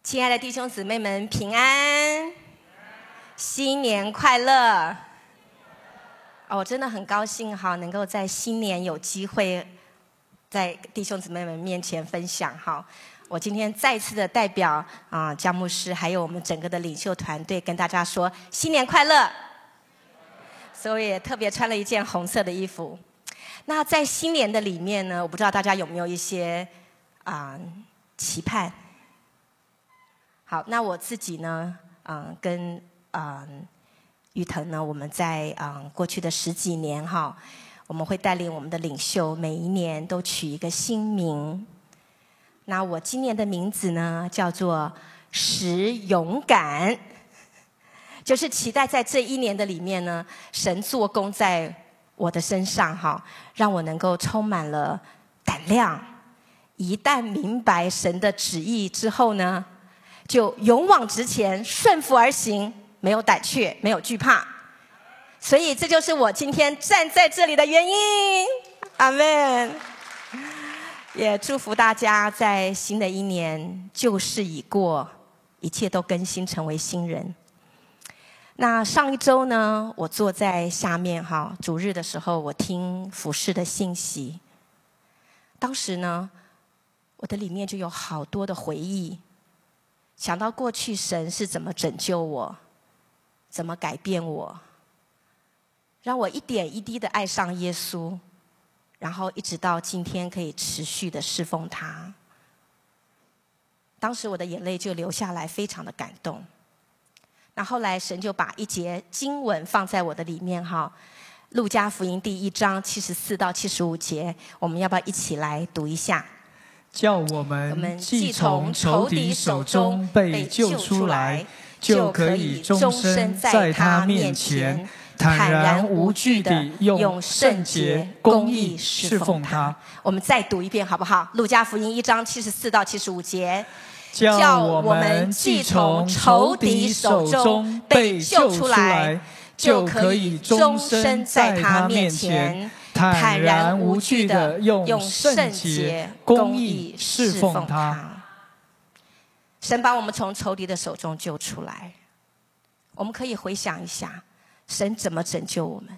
亲爱的弟兄姊妹们，平安，新年快乐！我真的很高兴哈，能够在新年有机会在弟兄姊妹们面前分享哈。我今天再次的代表姜牧师还有我们整个的领袖团队跟大家说新年快乐。所以也特别穿了一件红色的衣服。那在新年的里面呢，我不知道大家有没有一些期盼。好，那我自己呢，跟玉腾呢，我们在过去的10几年哈，我们会带领我们的领袖每一年都取一个新名。那我今年的名字呢，叫做使勇敢，就是期待在这一年的里面呢，神做工在我的身上哈，让我能够充满了胆量。一旦明白神的旨意之后呢，就勇往直前，顺服而行，没有胆怯，没有惧怕。所以这就是我今天站在这里的原因。阿们。也祝福大家在新的一年旧事已过，一切都更新成为新人。那上一周呢，我坐在下面哈，主日的时候我听服事的信息，当时呢，我的里面就有好多的回忆，想到过去神是怎么拯救我，怎么改变我，让我一点一滴的爱上耶稣，然后一直到今天可以持续的侍奉他。当时我的眼泪就流下来，非常的感动。那后来神就把一节经文放在我的里面哈，路加福音第1章74到75节，我们要不要一起来读一下？ 叫我们既从仇敌手中被救出来，就可以终身在他面前坦然无惧地用圣洁公义侍奉他。 我们再读一遍好不好？路加福音1章74到75节。 叫我们既从仇敌手中被救出来，就可以终身在他面前坦然无惧地用圣洁公义侍奉他。 神把我们从仇敌的手中救出来，我们可以回想一下神怎么拯救我们。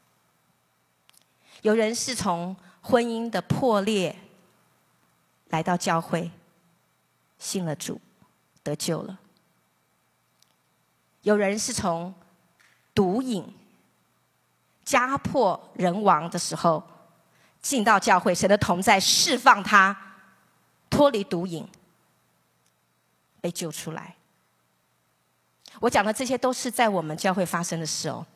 有人是从婚姻的破裂来到教会，信了主，得救了。有人是从毒瘾家破人亡的时候进到教会，神的同在释放他脱离毒瘾，被救出来。我讲的这些都是在我们教会发生的事哦。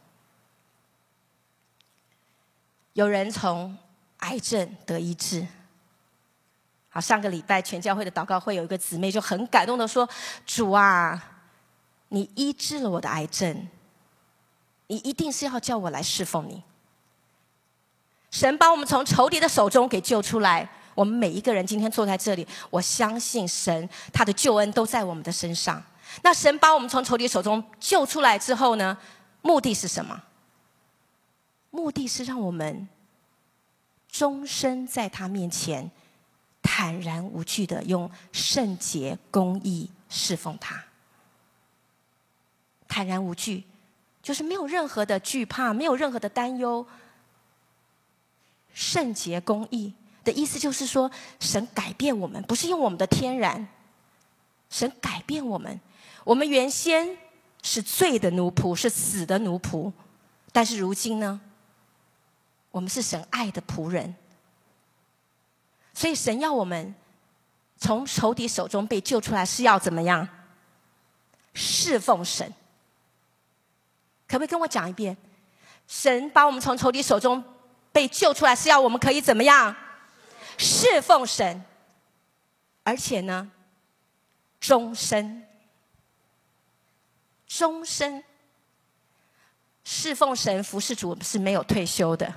有人从癌症得医治。好，上个礼拜全教会的祷告会有一个姊妹就很感动的说，主啊，你医治了我的癌症，你一定是要叫我来侍奉你。神把我们从仇敌的手中给救出来，我们每一个人今天坐在这里，我相信神他的救恩都在我们的身上。那神把我们从仇敌手中救出来之后呢，目的是什么？目的是让我们终身在他面前坦然无惧的用圣洁公义侍奉他。坦然无惧就是没有任何的惧怕，没有任何的担忧。圣洁公义的意思就是说，神改变我们，不是用我们的天然，神改变我们。我们原先是罪的奴仆，是死的奴仆，但是如今呢，我们是神爱的仆人。所以神要我们从仇敌手中被救出来，是要怎么样？侍奉神。可不可以跟我讲一遍？神把我们从仇敌手中被救出来，是要我们可以怎么样？侍奉神。而且呢，终身。终身侍奉神服侍主是没有退休的。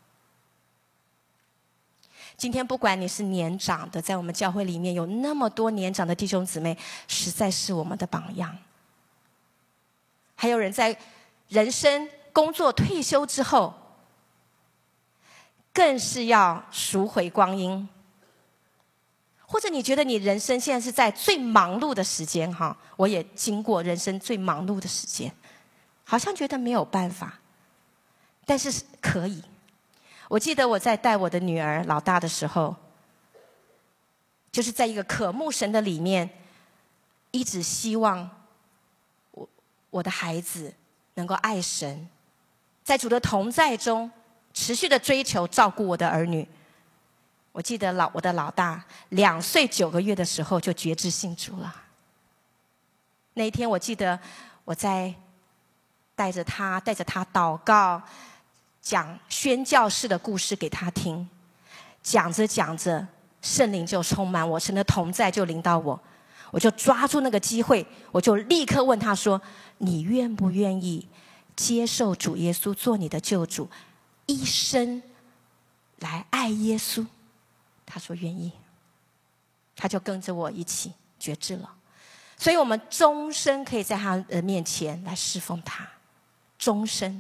今天不管你是年长的，在我们教会里面有那么多年长的弟兄姊妹，实在是我们的榜样。还有人在人生工作退休之后，更是要赎回光阴， 或者你觉得你人生现在是在最忙碌的时间哈，我也经过人生最忙碌的时间，好像觉得没有办法，但是可以。我记得我在带我的女儿老大的时候，就是在一个渴慕神的里面，一直希望我的孩子能够爱神，在主的同在中持续的追求照顾我的儿女。我记得我的老大2岁9个月的时候就决志信主了。那一天我记得我在带着他祷告，讲宣教士的故事给他听，讲着讲着圣灵就充满我，神的同在就临到我，我就抓住那个机会，我就立刻问他说，你愿不愿意接受主耶稣做你的救主，一生来爱耶稣？他说愿意，他就跟着我一起决志了。所以我们终身可以在他的面前来侍奉他，终身。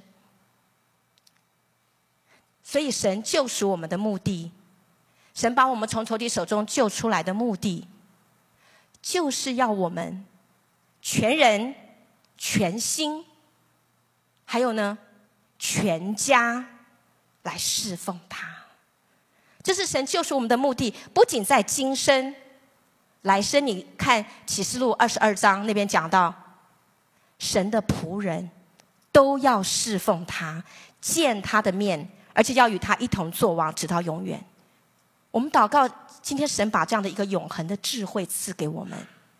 所以神救赎我们的目的，神把我们从仇敌手中救出来的目的，就是要我们全人全心，还有呢全家来侍奉他。这是神救赎我们的目的，不仅在今生，来生你看启示录22章那边讲到，神的仆人都要侍奉他，见他的面，而且要与他一同作王，直到永远。我们祷告，今天神把这样的一个永恒的智慧赐给我们。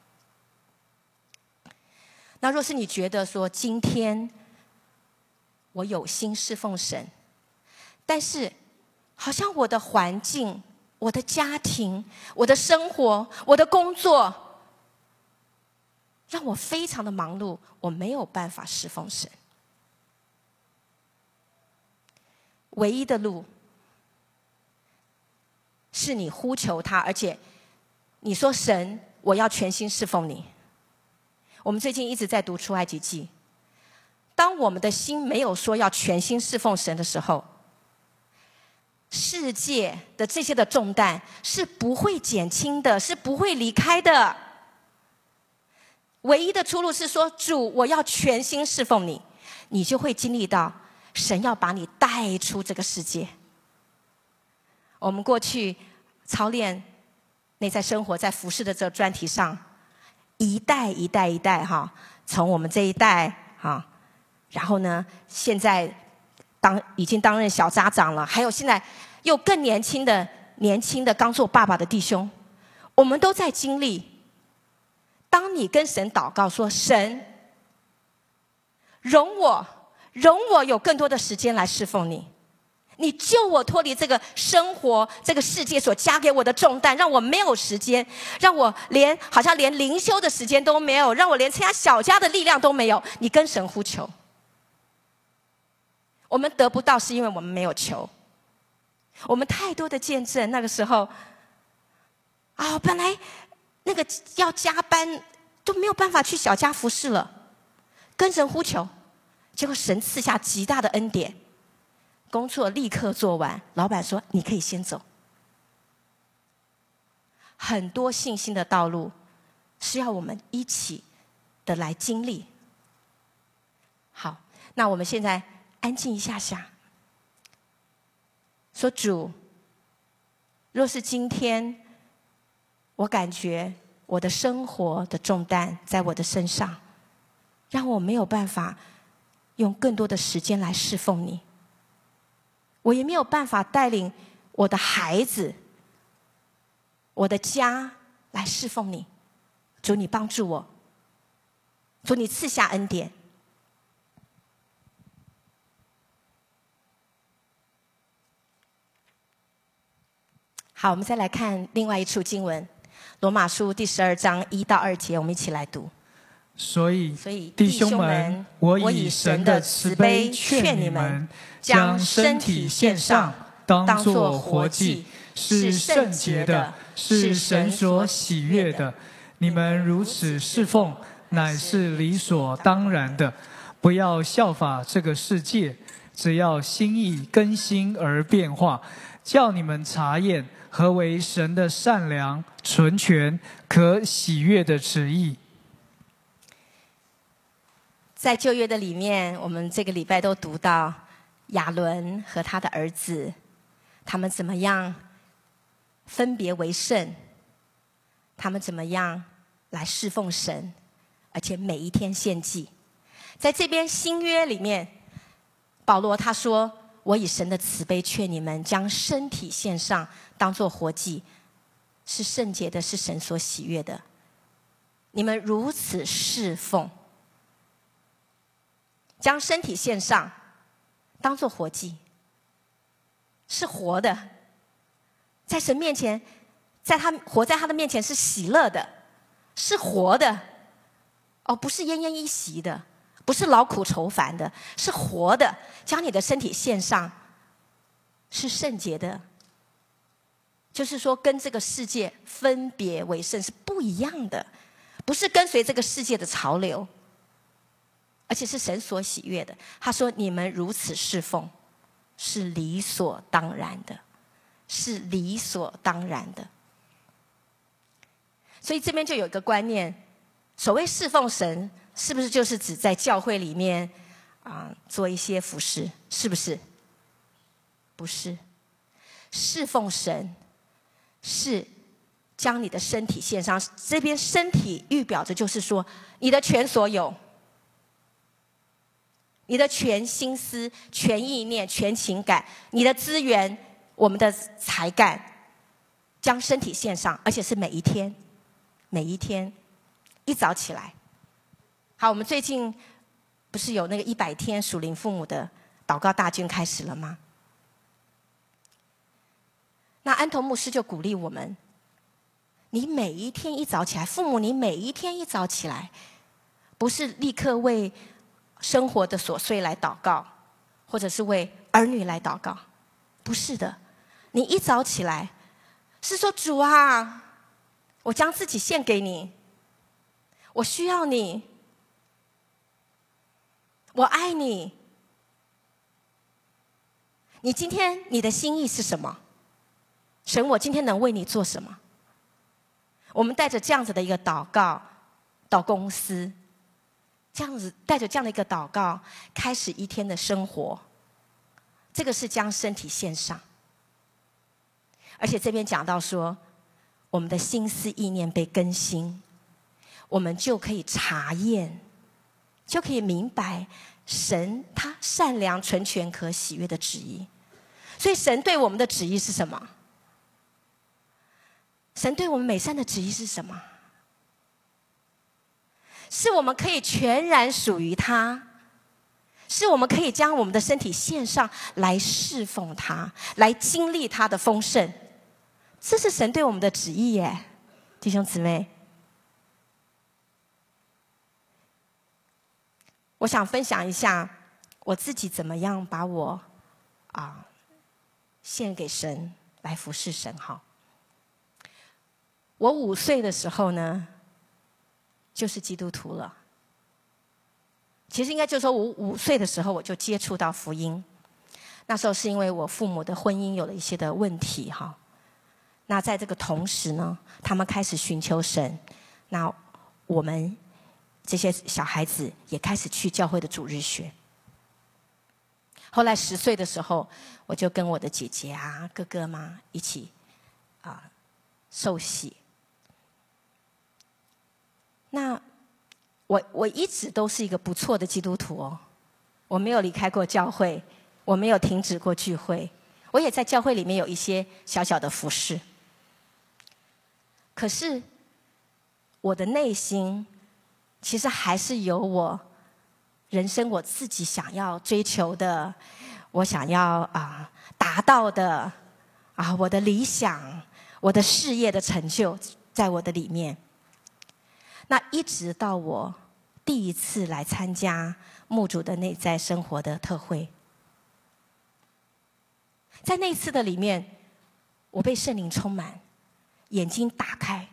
那若是你觉得说今天我有心侍奉神，但是好像我的环境、我的家庭、我的生活、我的工作让我非常的忙碌，我没有办法侍奉神。唯一的路是你呼求他，而且你说神，我要全心侍奉你。我们最近一直在读出埃及记，当我们的心没有说要全心侍奉神的时候，世界的这些的重担是不会减轻的，是不会离开的。唯一的出路是说，主，我要全心侍奉你，你就会经历到神要把你带出这个世界。我们过去操练内在生活在服事的这个专题上，一代一代一代哈，从我们这一代哈，然后呢，现在已经担任小家长了，还有现在又更年轻的刚做爸爸的弟兄，我们都在经历。当你跟神祷告说，神容我有更多的时间来侍奉你，你救我脱离这个生活这个世界所加给我的重担，让我没有时间，让我好像连灵修的时间都没有，让我连参加小家的力量都没有。你跟神呼求，我们得不到是因为我们没有求。我们太多的见证，那个时候本来那个要加班都没有办法去小家服侍了，跟神呼求，结果神赐下极大的恩典，工作立刻做完，老板说你可以先走。很多信心的道路是要我们一起的来经历。好，那我们现在安静一下下，说主，若是今天我感觉我的生活的重担在我的身上，让我没有办法用更多的时间来侍奉你，我也没有办法带领我的孩子、我的家来侍奉你。主，你帮助我，主，你赐下恩典。好，我们再来看另外一处经文，罗马书第12章1到2节，我们一起来读。 所以弟兄们，我以神的慈悲劝你们，将身体献上，当作活祭，是圣洁的，是神所喜悦的。你们如此侍奉，乃是理所当然的。不要效法这个世界，只要心意更新而变化，叫你们查验何为神的善良、纯全、可喜悦的旨意。 在旧约的里面，我们这个礼拜都读到亚伦和他的儿子，他们怎么样分别为圣，他们怎么样来侍奉神，而且每一天献祭。在这边新约里面，保罗他说，我以神的慈悲劝你们，将身体献上，当作活祭，是圣洁的，是神所喜悦的。你们如此侍奉，将身体献上，当作活祭，是活的，在神面前，活在他的面前是喜乐的，是活的，不是奄奄一息的，不是劳苦愁烦的，是活的。将你的身体献上，是圣洁的，就是说跟这个世界分别为圣，是不一样的，不是跟随这个世界的潮流，而且是神所喜悦的。他说你们如此侍奉，是理所当然的，是理所当然的。所以这边就有一个观念，所谓侍奉神，是不是就是指在教会里面做一些服事？是不是？不是。侍奉神是将你的身体献上，这边身体预表着就是说你的全所有，你的全心思、全意念、全情感，你的资源，我们的才干，将身体献上，而且是每一天，每一天，一早起来。好，我们最近不是有那个100天属灵父母的祷告大军开始了吗？那安童牧师就鼓励我们，你每一天一早起来，父母你每一天一早起来，不是立刻为生活的琐碎来祷告，或者是为儿女来祷告，不是的，你一早起来是说，主啊，我将自己献给你，我需要你，我爱你，你今天你的心意是什么？神，我今天能为你做什么？我们带着这样子的一个祷告到公司，这样子带着这样的一个祷告开始一天的生活，这个是将身体献上。而且这边讲到说，我们的心思意念被更新，我们就可以查验，就可以明白神他善良、纯全、可喜悦的旨意。所以神对我们的旨意是什么？神对我们美善的旨意是什么？是我们可以全然属于他，是我们可以将我们的身体献上来侍奉他，来经历他的丰盛。这是神对我们的旨意耶，弟兄姊妹。我想分享一下我自己怎么样把我献给神，来服侍神。好，我5岁的时候呢，就是基督徒了。其实应该就是说，我5岁的时候我就接触到福音。那时候是因为我父母的婚姻有了一些的问题哈。那在这个同时呢，他们开始寻求神。那我们这些小孩子也开始去教会的主日学。后来10岁的时候，我就跟我的姐姐哥哥嘛一起受洗。那我一直都是一个不错的基督徒哦，我没有离开过教会，我没有停止过聚会，我也在教会里面有一些小小的服事。可是我的内心其实还是有我人生我自己想要追求的，我想要达到的我的理想，我的事业的成就在我的里面。那一直到我第一次来参加牧主的内在生活的特会，在那一次的里面，我被圣灵充满，眼睛打开，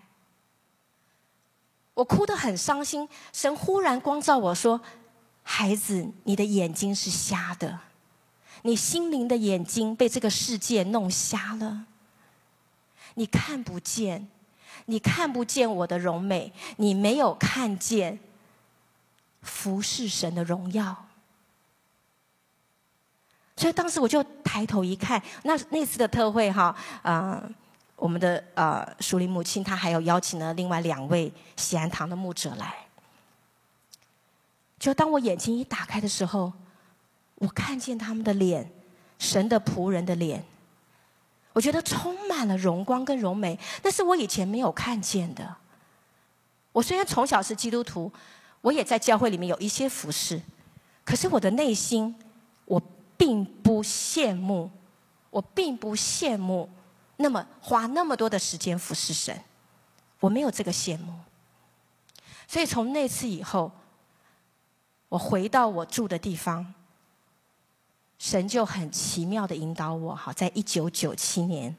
我哭得很伤心。神忽然光照我说，孩子，你的眼睛是瞎的，你心灵的眼睛被这个世界弄瞎了， 你看不见，你看不见我的荣美，你没有看见服侍神的荣耀。所以当时我就抬头一看，那次的特会哈，我们的属灵母亲她还有邀请了另外2位喜安堂的牧者来。就当我眼睛一打开的时候，我看见他们的脸，神的仆人的脸，我觉得充满了荣光跟荣美，那是我以前没有看见的。我虽然从小是基督徒，我也在教会里面有一些服事，可是我的内心，我并不羡慕，那么花那么多的时间服侍神，我没有这个羡慕。所以从那次以后，我回到我住的地方，神就很奇妙的引导我，好，在1997年，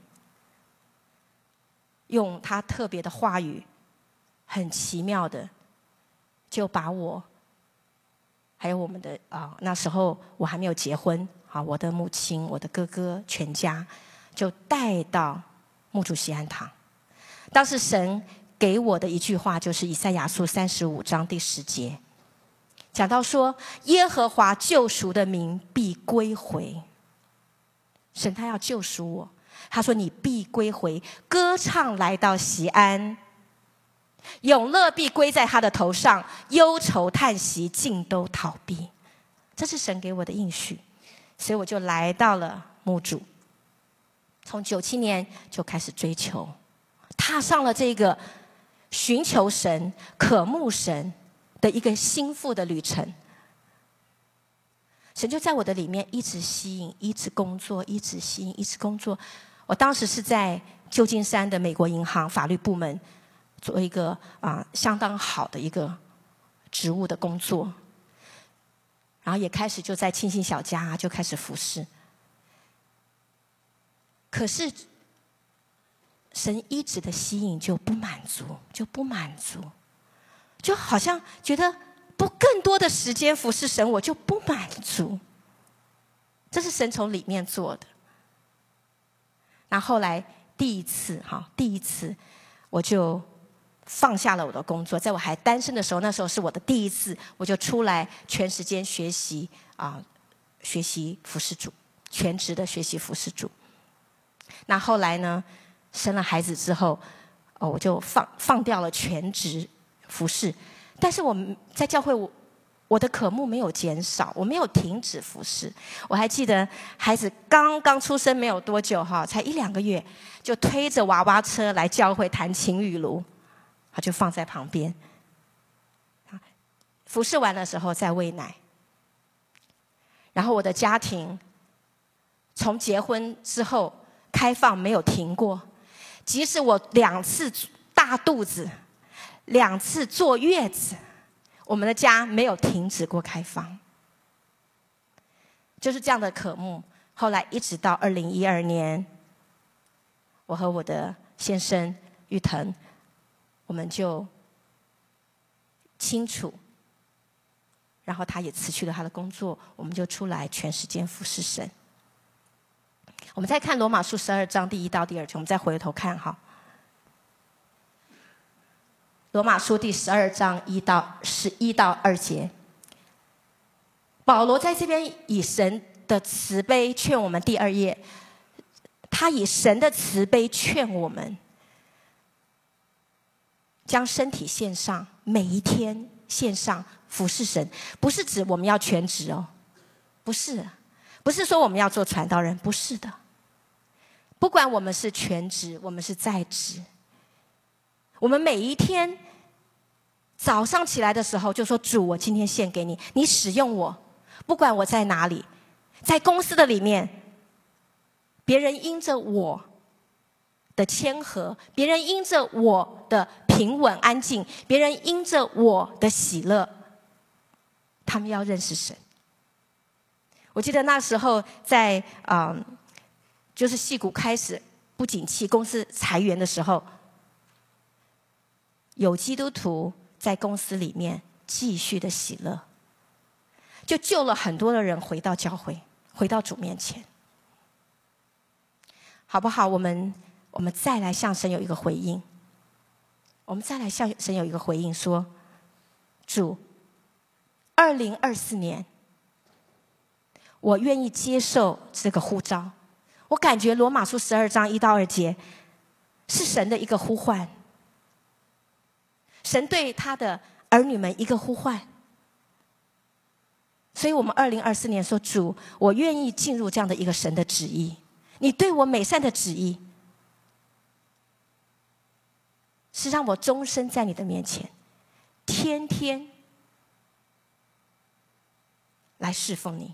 用他特别的话语，很奇妙的，就把我，还有我们的那时候我还没有结婚，好，我的母亲、我的哥哥全家，就带到牧主喜安堂。当时神给我的一句话就是以赛亚书35章第10节，讲到说耶和华救赎的民必归回。神他要救赎我，他说你必归回，歌唱来到锡安，永乐必归在他的头上，忧愁叹息尽都逃避。这是神给我的应许，所以我就来到了牧主，从97年就开始追求，踏上了这个寻求神、渴慕神的一个心腹的旅程。神就在我的里面一直吸引，一直工作，一直吸引，一直工作。我当时是在旧金山的美国银行法律部门做一个相当好的一个职务的工作，然后也开始就在清新小家就开始服侍。可是神一直的吸引就不满足，就好像觉得不更多的时间服侍神，我就不满足。这是神从里面做的。那后来第一次我就放下了我的工作，在我还单身的时候，那时候是我的第一次，我就出来全时间学习学习服侍主，全职的学习服侍主。那后来呢，生了孩子之后，我就放掉了全职服侍，但是我们在教会我的渴慕没有减少，我没有停止服侍。我还记得孩子刚刚出生没有多久才1-2个月，就推着娃娃车来教会弹琴雨炉，他就放在旁边。服侍完的时候再喂奶。然后我的家庭从结婚之后开放没有停过，即使我2次大肚子，2次坐月子，我们的家没有停止过开放。就是这样的渴慕。后来一直到2012年，我和我的先生玉腾，我们就清楚，然后他也辞去了他的工作，我们就出来全时间服侍神。我们再看罗马书12章第1到第2节，我们再回头看罗马书第12章1到2节，保罗在这边以神的慈悲劝我们。第2页，他以神的慈悲劝我们，将身体献上，每一天献上服侍神。不是指我们要全职不是说我们要做传道人，不是的。不管我们是全职，我们是在职，我们每一天早上起来的时候就说，主，我今天献给你，你使用我，不管我在哪里，在公司的里面，别人因着我的谦和，别人因着我的平稳安静，别人因着我的喜乐，他们要认识神。我记得那时候在就是矽谷开始不景气，公司裁员的时候，有基督徒在公司里面继续的喜乐，就救了很多的人回到教会，回到主面前，好不好？我们我们再来向神有一个回应。我们再来向神有一个回应说，主，2024年，我愿意接受这个呼召。我感觉罗马书12章1到2节是神的一个呼唤，神对他的儿女们一个呼唤。所以我们2024年说，主，我愿意进入这样的一个神的旨意，你对我美善的旨意是让我终身在你的面前天天来侍奉你。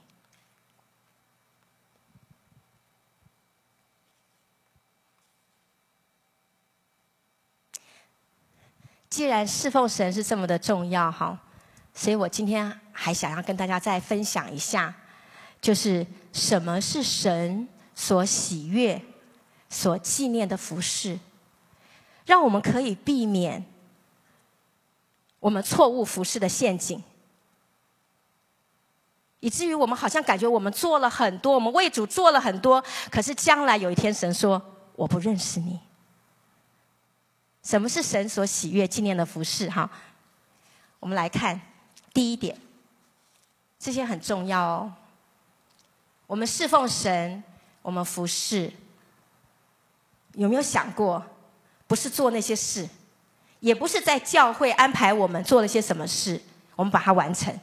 既然侍奉神是这么的重要哈，所以我今天还想要跟大家再分享一下，就是什么是神所喜悦、所纪念的服事，让我们可以避免我们错误服事的陷阱，以至于我们好像感觉我们做了很多，我们为主做了很多，可是将来有一天神说我不认识你。什么是神所喜悦纪念的服事哈？我们来看第一点，这些很重要哦。我们侍奉神，我们服事，有没有想过，不是做那些事，也不是在教会安排我们做了些什么事，我们把它完成。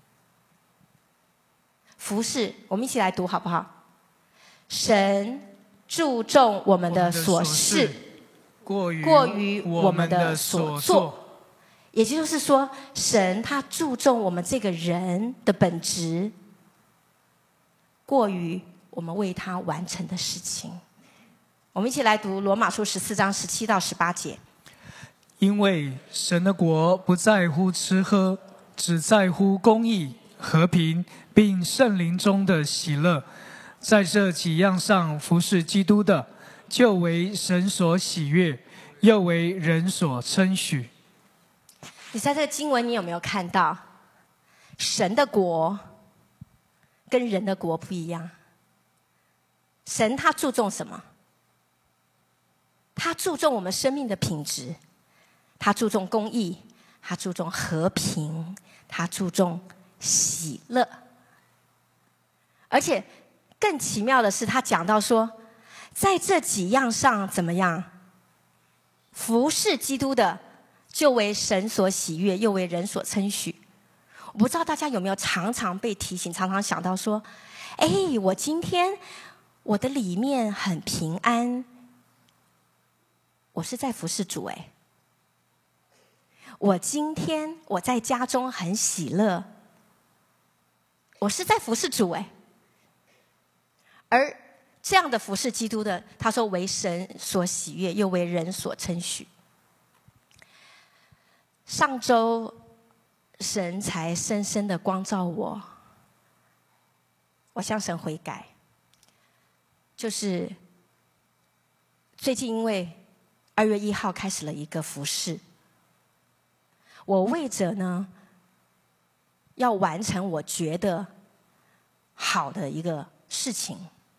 服事，我们一起来读好不好？神注重我们的所事，过于我们的所做。也就是说，神他注重我们这个人的本质，过于我们为他完成的事情。我们一起来读罗马书14章17到18节。 因为神的国不在乎吃喝，只在乎公义、和平，并圣灵中的喜乐。在这几样上服侍基督的，就为神所喜悦，又为人所称许。 你在这个经文，你有没有看到神的国跟人的国不一样？神他注重什么？他注重我们生命的品质，他注重公义，他注重和平，他注重喜乐。而且更奇妙的是，他讲到说，在这几样上怎么样？服侍基督的，就为神所喜悦，又为人所称许。我不知道大家有没有常常被提醒，常常想到说，我今天我的里面很平安，我是在服侍主我今天我在家中很喜乐，我是在服侍主而这样的服侍基督的，他说为神所喜悦，又为人所称许。上周神才深深的光照我，我向神悔改。就是最近因为2月1号开始了一个服事，我为着呢要完成我觉得好的一个事情，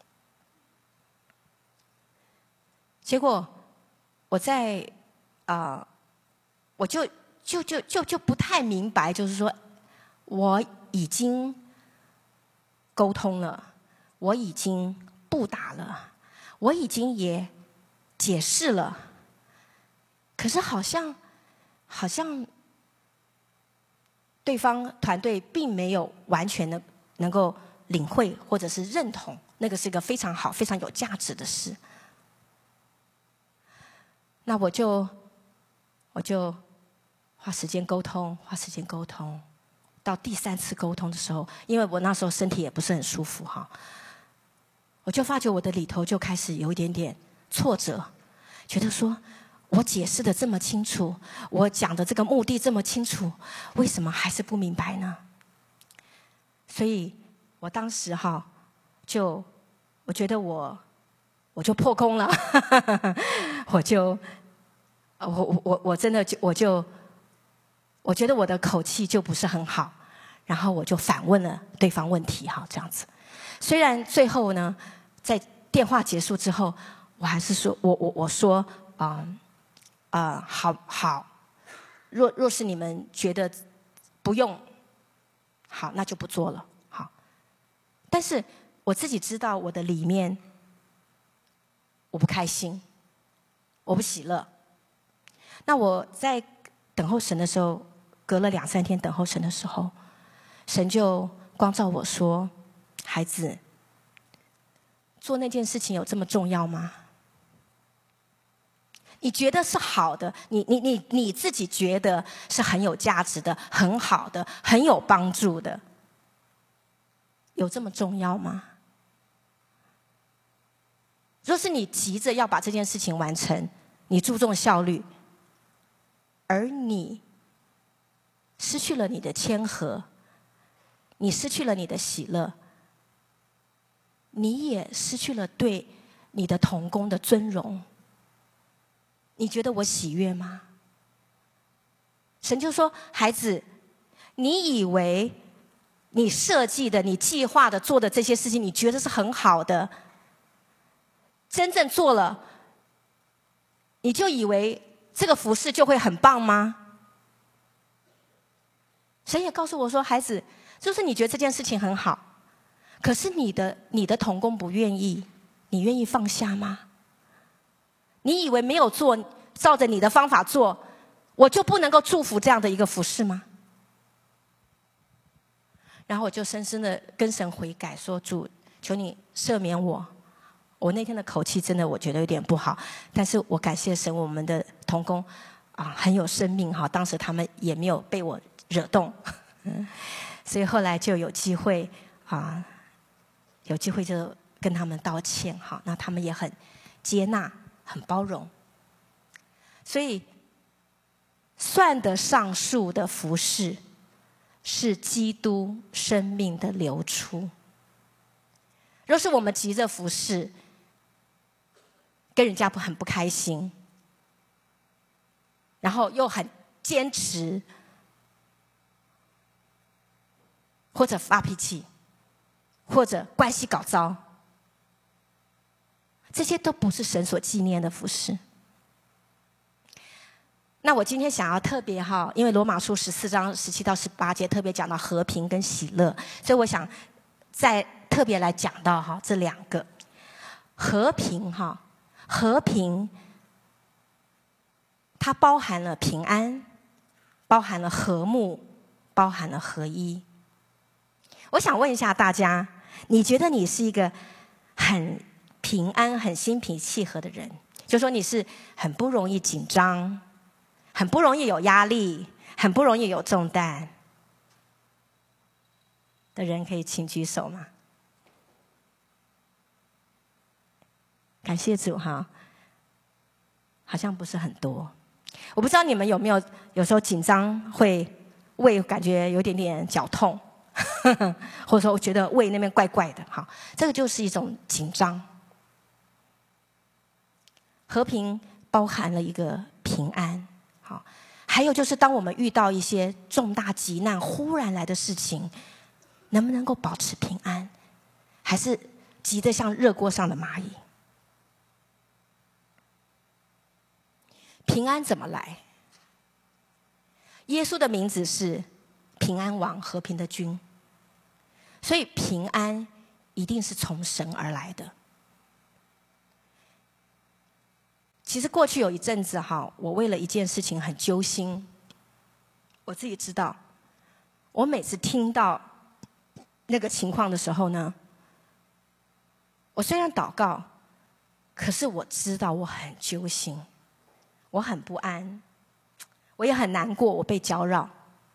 结果我在我就不太明白，就是说我已经沟通了，我已经布达了，我已经也解释了，可是好像对方团队并没有完全的能够领会或者是认同，那个是一个非常好、非常有价值的事。那我就花时间沟通，到第3次沟通的时候，因为我那时候身体也不是很舒服哈，我就发觉我的里头就开始有一点点挫折，觉得说我解释的这么清楚，我讲的这个目的这么清楚，为什么还是不明白呢？所以我当时我觉得我就破功了我真的我觉得我的口气就不是很好，然后我就反问了对方问题这样子。虽然最后呢，在电话结束之后， 我还是说，我说好，若是你们觉得不用，好，那就不做了。好，但是我自己知道我的里面，我不开心，我不喜乐。那我在等候神的时候，隔了2、3天等候神的时候，神就光照我说：“孩子，做那件事情有这么重要吗？你觉得是好的，你自己觉得是很有价值的、很好的、很有帮助的，有这么重要吗？若是你急着要把这件事情完成，你注重效率，而你失去了你的谦和，你失去了你的喜乐，你也失去了对你的同工的尊荣。你觉得我喜悦吗？”神就说：“孩子，你以为你设计的、你计划的、做的这些事情，你觉得是很好的，真正做了，你就以为这个服事就会很棒吗？”神也告诉我说：“孩子，就是你觉得这件事情很好，可是你的同工不愿意，你愿意放下吗？你以为没有做，照着你的方法做，我就不能够祝福这样的一个服事吗？”然后我就深深的跟神悔改说：“主，求你赦免我。我那天的口气真的我觉得有点不好，但是我感谢神，我们的同工很有生命哈，当时他们也没有被我惹动，所以后来就有机会就跟他们道歉哈，那他们也很接纳。”很包容，所以算得上数的服事，是基督生命的流出。若是我们急着服事，跟人家很不开心，然后又很坚持，或者发脾气，或者关系搞糟，这些都不是神所纪念的服事。那我今天想要特别因为罗马书14章17到18节特别讲到和平跟喜乐，所以我想再特别来讲到这2个和平。和平它包含了平安，包含了和睦，包含了合一。我想问一下大家，你觉得你是一个很平安、很心平气和的人，就说你是很不容易紧张，很不容易有压力，很不容易有重担的人，可以请举手吗？感谢主好像不是很多。我不知道你们有没有时候紧张会胃感觉有点点绞痛，或者说我觉得胃那边怪怪的，这个就是一种紧张。和平包含了一个平安，还有就是当我们遇到一些重大急难忽然来的事情，能不能够保持平安，还是急得像热锅上的蚂蚁？平安怎么来？耶稣的名字是平安王，和平的君，所以平安一定是从神而来的。其实过去有一阵子我为了一件事情很揪心。我自己知道，我每次听到那个情况的时候呢，我虽然祷告，可是我知道我很揪心，我很不安，我也很难过，我被搅扰。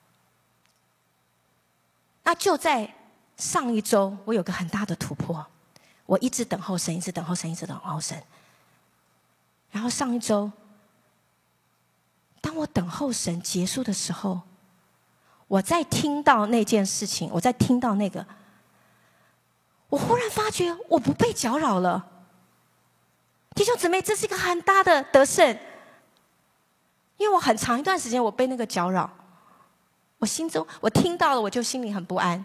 那就在上一周，我有个很大的突破，我一直等候神，一直等候神，一直等候神。然后上一周，当我等候神结束的时候，我在听到那件事情，我在听到那个，我忽然发觉我不被搅扰了。弟兄姊妹，这是一个很大的得胜，因为我很长一段时间我被那个搅扰，我心中我听到了，我就心里很不安。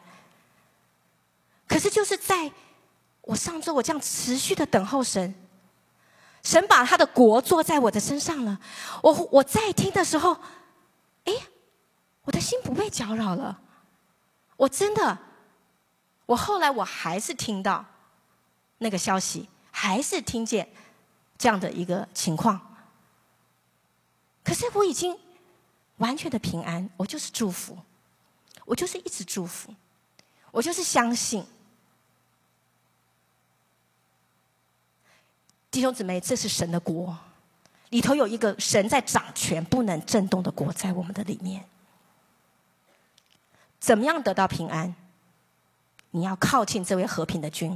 可是就是在我上周我这样持续的等候神， 神把他的国坐在我的身上了。我在听的时候，我的心不被搅扰了。我真的，我后来我还是听到那个消息，还是听见这样的一个情况。可是我已经完全的平安，我就是祝福，我就是一直祝福，我就是相信。弟兄姊妹，这是神的国，里头有一个神在掌权、不能震动的国在我们的里面。怎么样得到平安？你要靠近这位和平的君。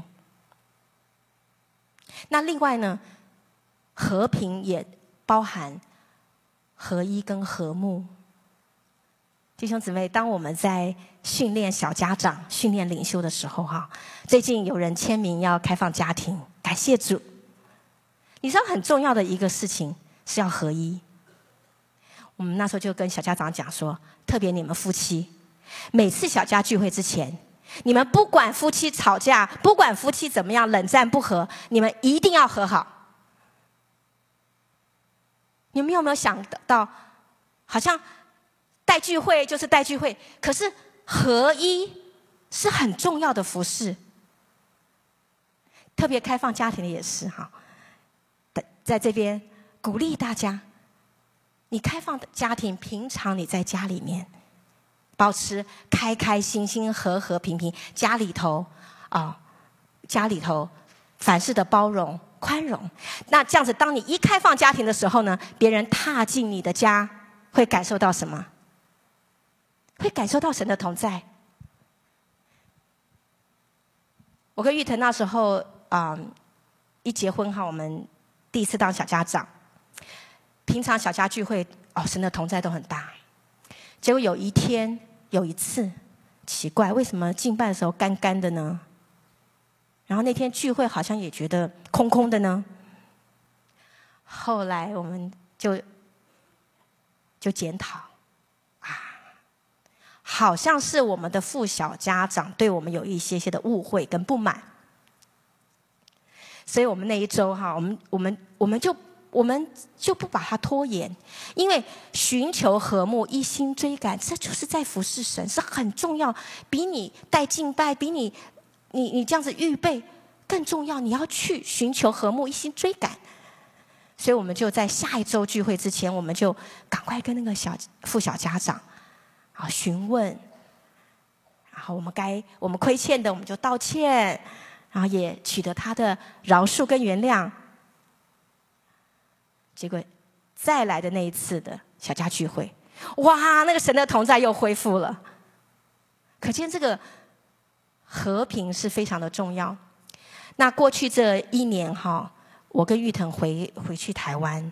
那另外呢，和平也包含合一跟和睦。弟兄姊妹，当我们在训练小家长、训练领袖的时候，最近有人签名要开放家庭，感谢主。你知道很重要的一个事情是要合一。我们那时候就跟小家长讲说，特别你们夫妻，每次小家聚会之前，你们不管夫妻吵架，不管夫妻怎么样冷战不和，你们一定要和好。你们有没有想到，好像带聚会就是带聚会，可是合一是很重要的服事。特别开放家庭的也是哈，在这边鼓励大家，你开放的家庭，平常你在家里面保持开开心心、和和平平，家里头凡事的包容、宽容。那这样子，当你一开放家庭的时候呢，别人踏进你的家，会感受到什么？会感受到神的同在。我跟玉腾那时候一结婚我们第一次当小家长，平常小家聚会神的同在都很大。结果有一次，奇怪，为什么敬拜的时候干干的呢？然后那天聚会好像也觉得空空的呢。后来我们就检讨好像是我们的父小家长对我们有一些的误会跟不满。所以我们那一周我们就不把它拖延，因为寻求和睦、一心追赶，这就是在服侍神，是很重要，比你带敬拜，比你这样子预备更重要。你要去寻求和睦，一心追赶。所以我们就在下一周聚会之前，我们就赶快跟那个父小家长询问，然后我们亏欠的我们就道歉，然后也取得他的饶恕跟原谅。结果再来的那一次的小家聚会，哇，那个神的同在又恢复了。可见这个和平是非常的重要。那过去这1年我跟玉腾回去台湾，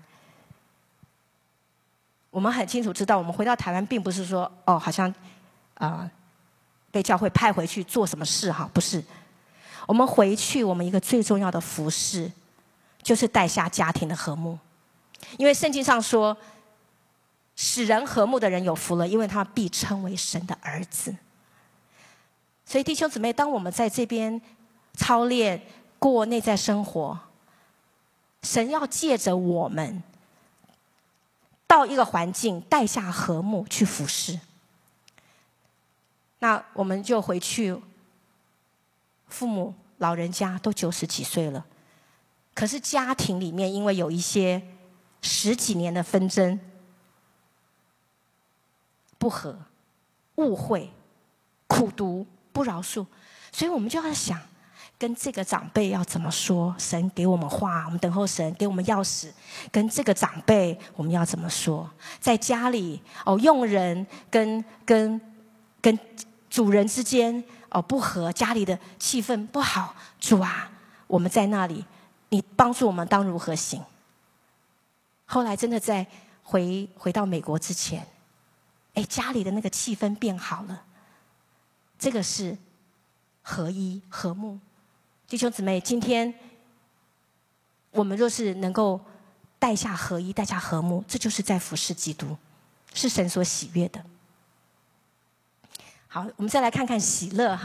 我们很清楚知道，我们回到台湾并不是说好像被教会派回去做什么事不是。我们回去，我们一个最重要的服事就是带下家庭的和睦。因为圣经上说，使人和睦的人有福了，因为他们必称为神的儿子。所以弟兄姊妹，当我们在这边操练过内在生活，神要借着我们到一个环境带下和睦去服事。那我们就回去，父母老人家都90几岁了，可是家庭里面因为有一些10几年的纷争、不和、误会、苦毒、不饶恕，所以我们就要想，跟这个长辈要怎么说？神给我们话，我们等候神给我们钥匙，跟这个长辈我们要怎么说？在家里佣人跟主人之间不和，家里的气氛不好，主啊，我们在那里，你帮助我们当如何行？后来真的在回到美国之前，家里的那个气氛变好了。这个是合一和睦。弟兄姊妹，今天我们若是能够带下合一，带下和睦，这就是在服侍基督，是神所喜悦的。好，我们再来看看喜乐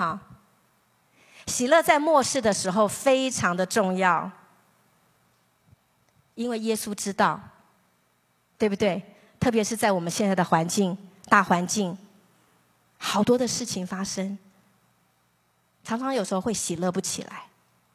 喜乐在末世的时候非常的重要。 因为耶稣知道，对不对？特别是在我们现在的环境、大环境，好多的事情发生，常常有时候会喜乐不起来。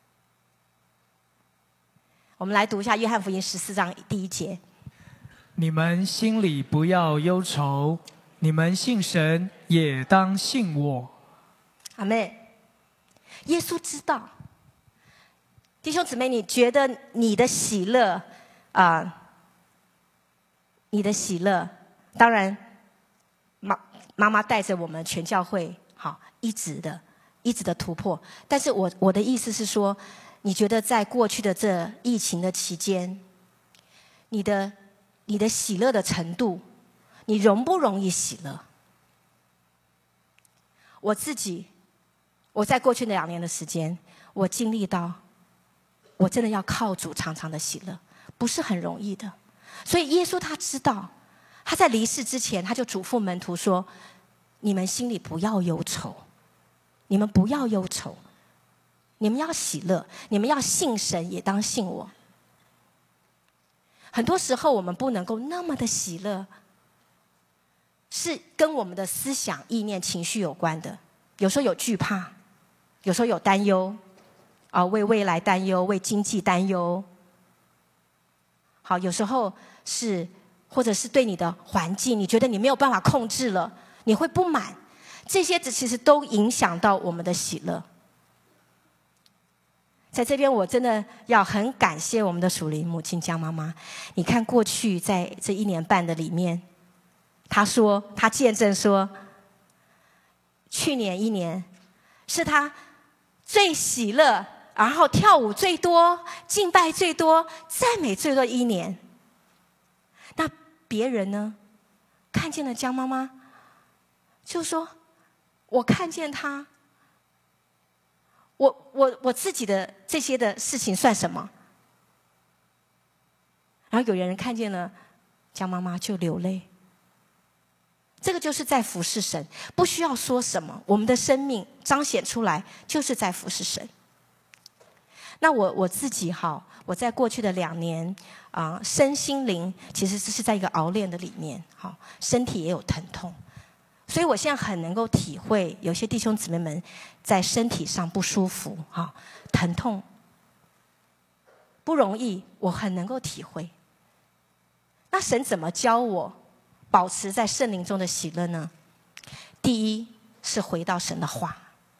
我们来读一下约翰福音14章第1节： 你们心里不要忧愁，你们信神也当信我。 阿们。耶稣知道，弟兄姊妹，你觉得你的喜乐你的喜乐，当然妈妈带着我们全教会好一直的突破。但是我的意思是说，你觉得在过去的这疫情的期间，你的喜乐的程度，你容不容易喜乐？我在过去的2年的时间，我经历到，我真的要靠主常常的喜乐，不是很容易的。所以耶稣他知道，他在离世之前，他就嘱咐门徒说：你们心里不要忧愁，你们不要忧愁，你们要喜乐，你们要信神，也当信我。很多时候我们不能够那么的喜乐，是跟我们的思想、意念、情绪有关的。有时候有惧怕，有时候有担忧，为未来担忧，为经济担忧。好，有时候是，或者是对你的环境，你觉得你没有办法控制了，你会不满。这些其实都影响到我们的喜乐。在这边，我真的要很感谢我们的属灵母亲江妈妈。你看，过去在这1年半的里面，她见证说，去年1年是她最喜乐，然后跳舞最多、敬拜最多、赞美最多1年。那别人呢，看见了江妈妈，就说：“我看见她。”我自己的这些的事情算什么？然后有人看见了江妈妈就流泪。这个就是在服侍神，不需要说什么，我们的生命彰显出来就是在服侍神。那我自己我在过去的2年身心灵其实是在一个熬炼的里面，身体也有疼痛。所以我现在很能够体会，有些弟兄姊妹们在身体上不舒服，疼痛不容易，我很能够体会。那神怎么教我保持在圣灵中的喜乐呢？第一是回到神的话。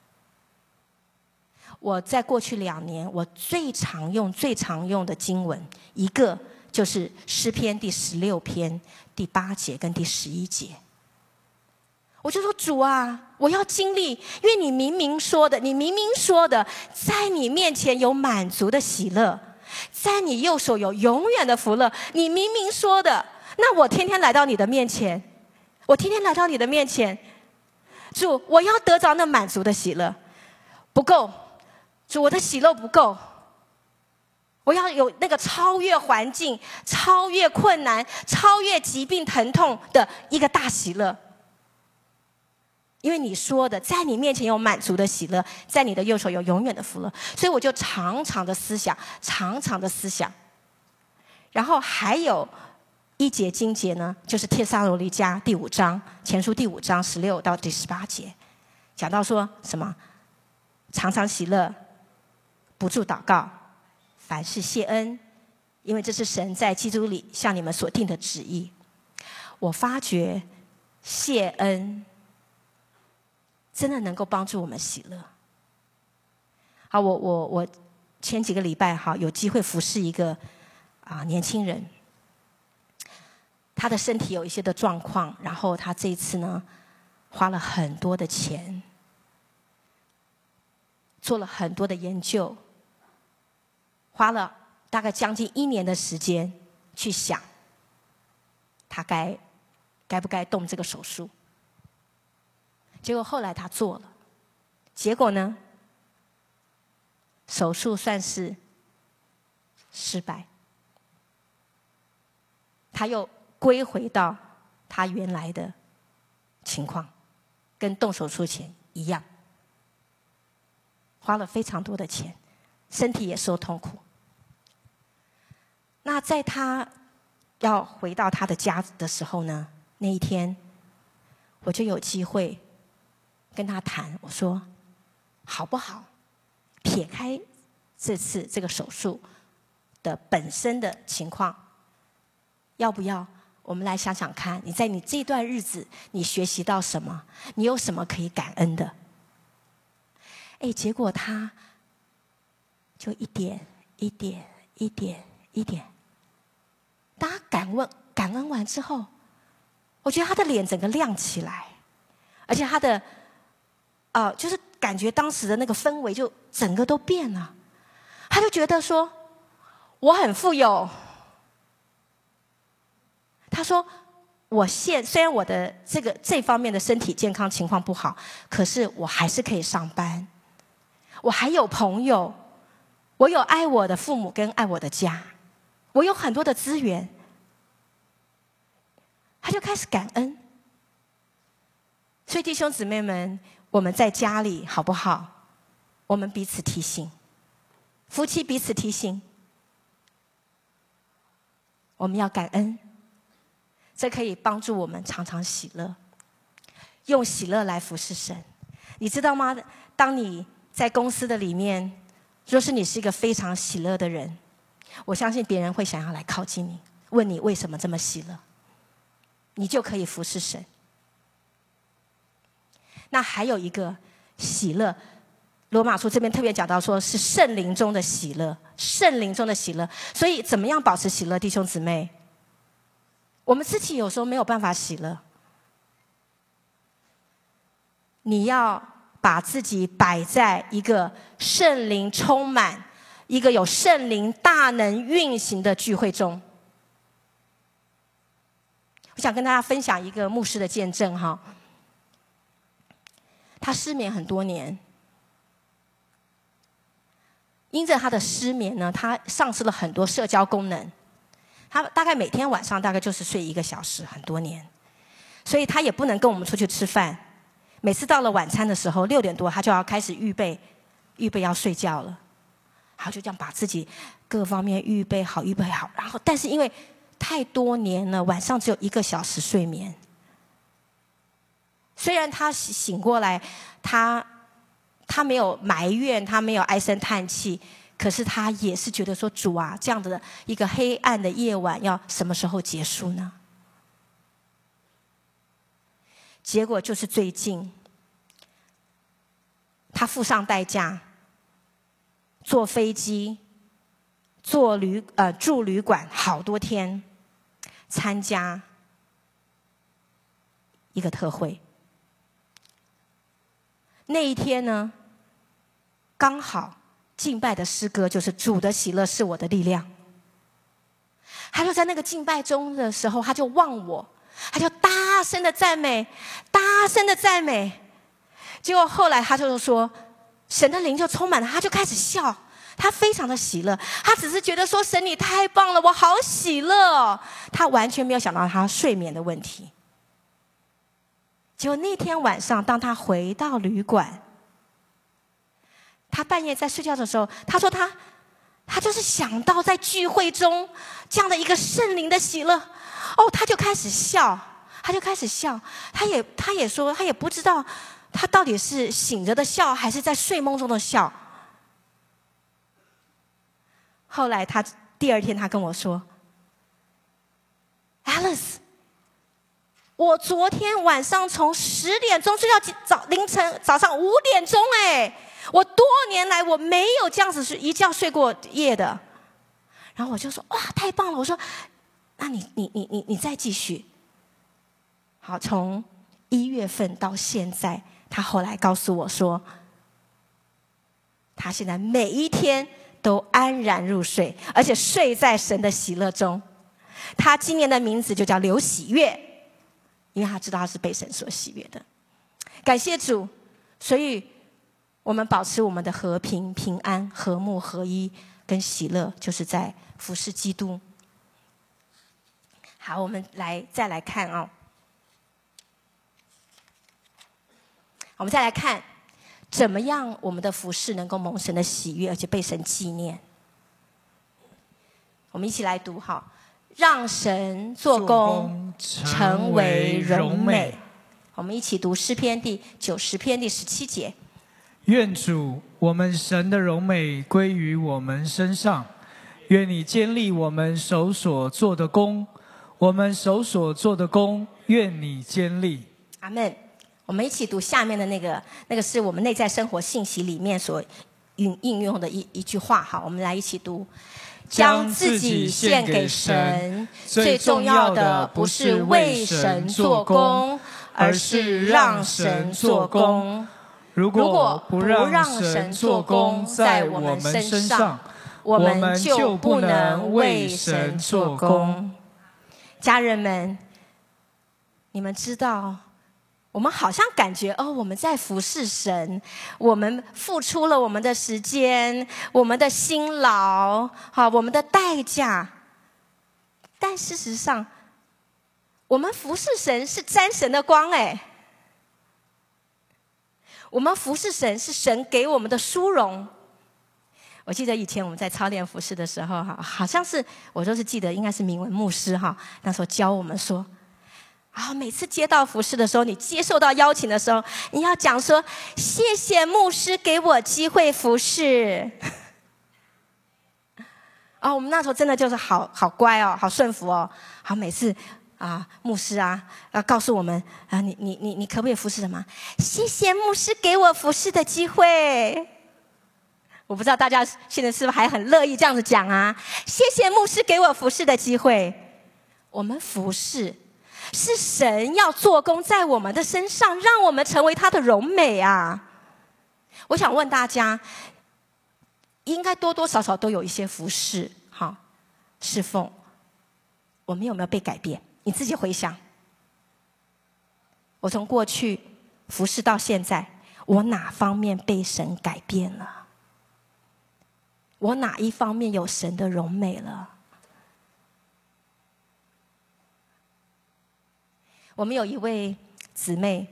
我在过去2年，我最常用的经文，一个就是诗篇第16篇第8节跟第11节。我就说，主啊，我要经历，因为你明明说的，在你面前有满足的喜乐，在你右手有永远的福乐。你明明说的，那我天天来到你的面前，主，我要得着那满足的喜乐。不够，主，我的喜乐不够，我要有那个超越环境、超越困难、超越疾病疼痛的一个大喜乐。因为你说的，在你面前有满足的喜乐，在你的右手有永远的福乐，所以我就常常的思想。然后还有一节经节呢，就是帖撒罗尼迦第5章，前书第5章16到第18节，讲到说什么？常常喜乐，不住祷告，凡事谢恩，因为这是神在基督里向你们所定的旨意。我发觉谢恩真的能够帮助我们喜乐。好，我前几个礼拜有机会服侍一个年轻人，他的身体有一些的状况，然后他这一次呢花了很多的钱，做了很多的研究，花了大概将近1年的时间去想，他该不该动这个手术。结果后来他做了，结果呢，手术算是失败，他又归回到他原来的情况，跟动手术前一样，花了非常多的钱，身体也受痛苦。 那在他要回到他的家的时候呢，那一天我就有机会跟他谈，我说好不好撇开这次这个手术的本身的情况，要不要我们来想想看，你在你这段日子你学习到什么，你有什么可以感恩的。结果他就一点一点一点一点，当他感恩完之后，我觉得他的脸整个亮起来，而且他的就是感觉当时的那个氛围就整个都变了。他就觉得说我很富有，他说虽然我的这方面的身体健康情况不好，可是我还是可以上班，我还有朋友，我有爱我的父母跟爱我的家，我有很多的资源。他就开始感恩。所以弟兄姊妹们，我们在家里好不好？我们彼此提醒，夫妻彼此提醒，我们要感恩，这可以帮助我们常常喜乐，用喜乐来服侍神。你知道吗？当你在公司的里面，若是你是一个非常喜乐的人，我相信别人会想要来靠近你，问你为什么这么喜乐，你就可以服侍神。那还有一个喜乐，罗马书这边特别讲到说是圣灵中的喜乐，圣灵中的喜乐。所以怎么样保持喜乐，弟兄姊妹？我们自己有时候没有办法喜乐，你要把自己摆在一个圣灵充满、一个有圣灵大能运行的聚会中。我想跟大家分享一个牧师的见证哈。他失眠很多年，因着他的失眠呢，他丧失了很多社交功能。他大概每天晚上大概就是睡1个小时，很多年，所以他也不能跟我们出去吃饭。每次到了晚餐的时候，6点多他就要开始预备要睡觉了，然后就这样把自己各方面预备好，然后但是因为太多年了，晚上只有1个小时睡眠。虽然他醒过来，他没有埋怨，他没有唉声叹气，可是他也是觉得说，主啊，这样的一个黑暗的夜晚要什么时候结束呢？结果就是最近，他付上代价，坐飞机，住旅馆好多天，参加一个特会。那一天呢，刚好敬拜的诗歌就是主的喜乐是我的力量。他就在那个敬拜中的时候，他就忘我，他就大声的赞美，大声的赞美。结果后来他就说，神的灵就充满了，他就开始笑，他非常的喜乐。他只是觉得说，神你太棒了，我好喜乐哦。他完全没有想到他睡眠的问题。结果那天晚上，当他回到旅馆，他半夜在睡觉的时候，他说他就是想到在聚会中这样的一个圣灵的喜乐，他就开始笑，他也说他也不知道他到底是醒着的笑还是在睡梦中的笑。后来第2天他跟我说 ，Alice。我昨天晚上从10点钟睡到凌晨早上5点钟，我多年来我没有这样子一觉睡过夜的。然后我就说哇，太棒了！我说，那你再继续。好，从1月份到现在，他后来告诉我说，他现在每一天都安然入睡，而且睡在神的喜乐中。他今年的名字就叫刘喜悦。因为他知道他是被神所喜悦的，感谢主。所以我们保持我们的和平、平安、和睦、合一跟喜乐，就是在服侍基督。好，我们再来看我们再来看怎么样我们的服侍能够蒙神的喜悦，而且被神纪念。 我们一起来读哈，让神做工成为荣美。我们一起读诗篇第90篇第17节。 愿主我们神的荣美归于我们身上，愿你坚立我们手所做的工，我们手所做的工，愿你坚立。 阿们。我们一起读下面的那个是我们内在生活信息里面所应用的一句话。好，我们来一起读。将自己献给神，最重要的不是为神做工，而是让神做工。如果不让神做工在我们身上，我们就不能为神做工。家人们，你们知道，我们好像感觉我们在服侍神，我们付出了我们的时间，我们的辛劳，我们的代价。但事实上，我们服侍神是沾神的光我们服侍神是神给我们的殊荣。我记得以前我们在操练服侍的时候，好像是我就是记得应该是明文牧师那时候教我们说，每次接到服侍的时候，你接受到邀请的时候，你要讲说谢谢牧师给我机会服侍。我们那时候真的就是好乖好顺服好，每次牧师要告诉我们你可不可以服侍什么？谢谢牧师给我服侍的机会。我不知道大家现在是不是还很乐意这样子讲谢谢牧师给我服侍的机会。我们服侍是神要做工在我们的身上，让我们成为他的荣美我想问大家，应该多多少少都有一些服侍侍奉，我们有没有被改变？你自己回想，我从过去服侍到现在，我哪方面被神改变了？我哪一方面有神的荣美了？我们有一位姊妹，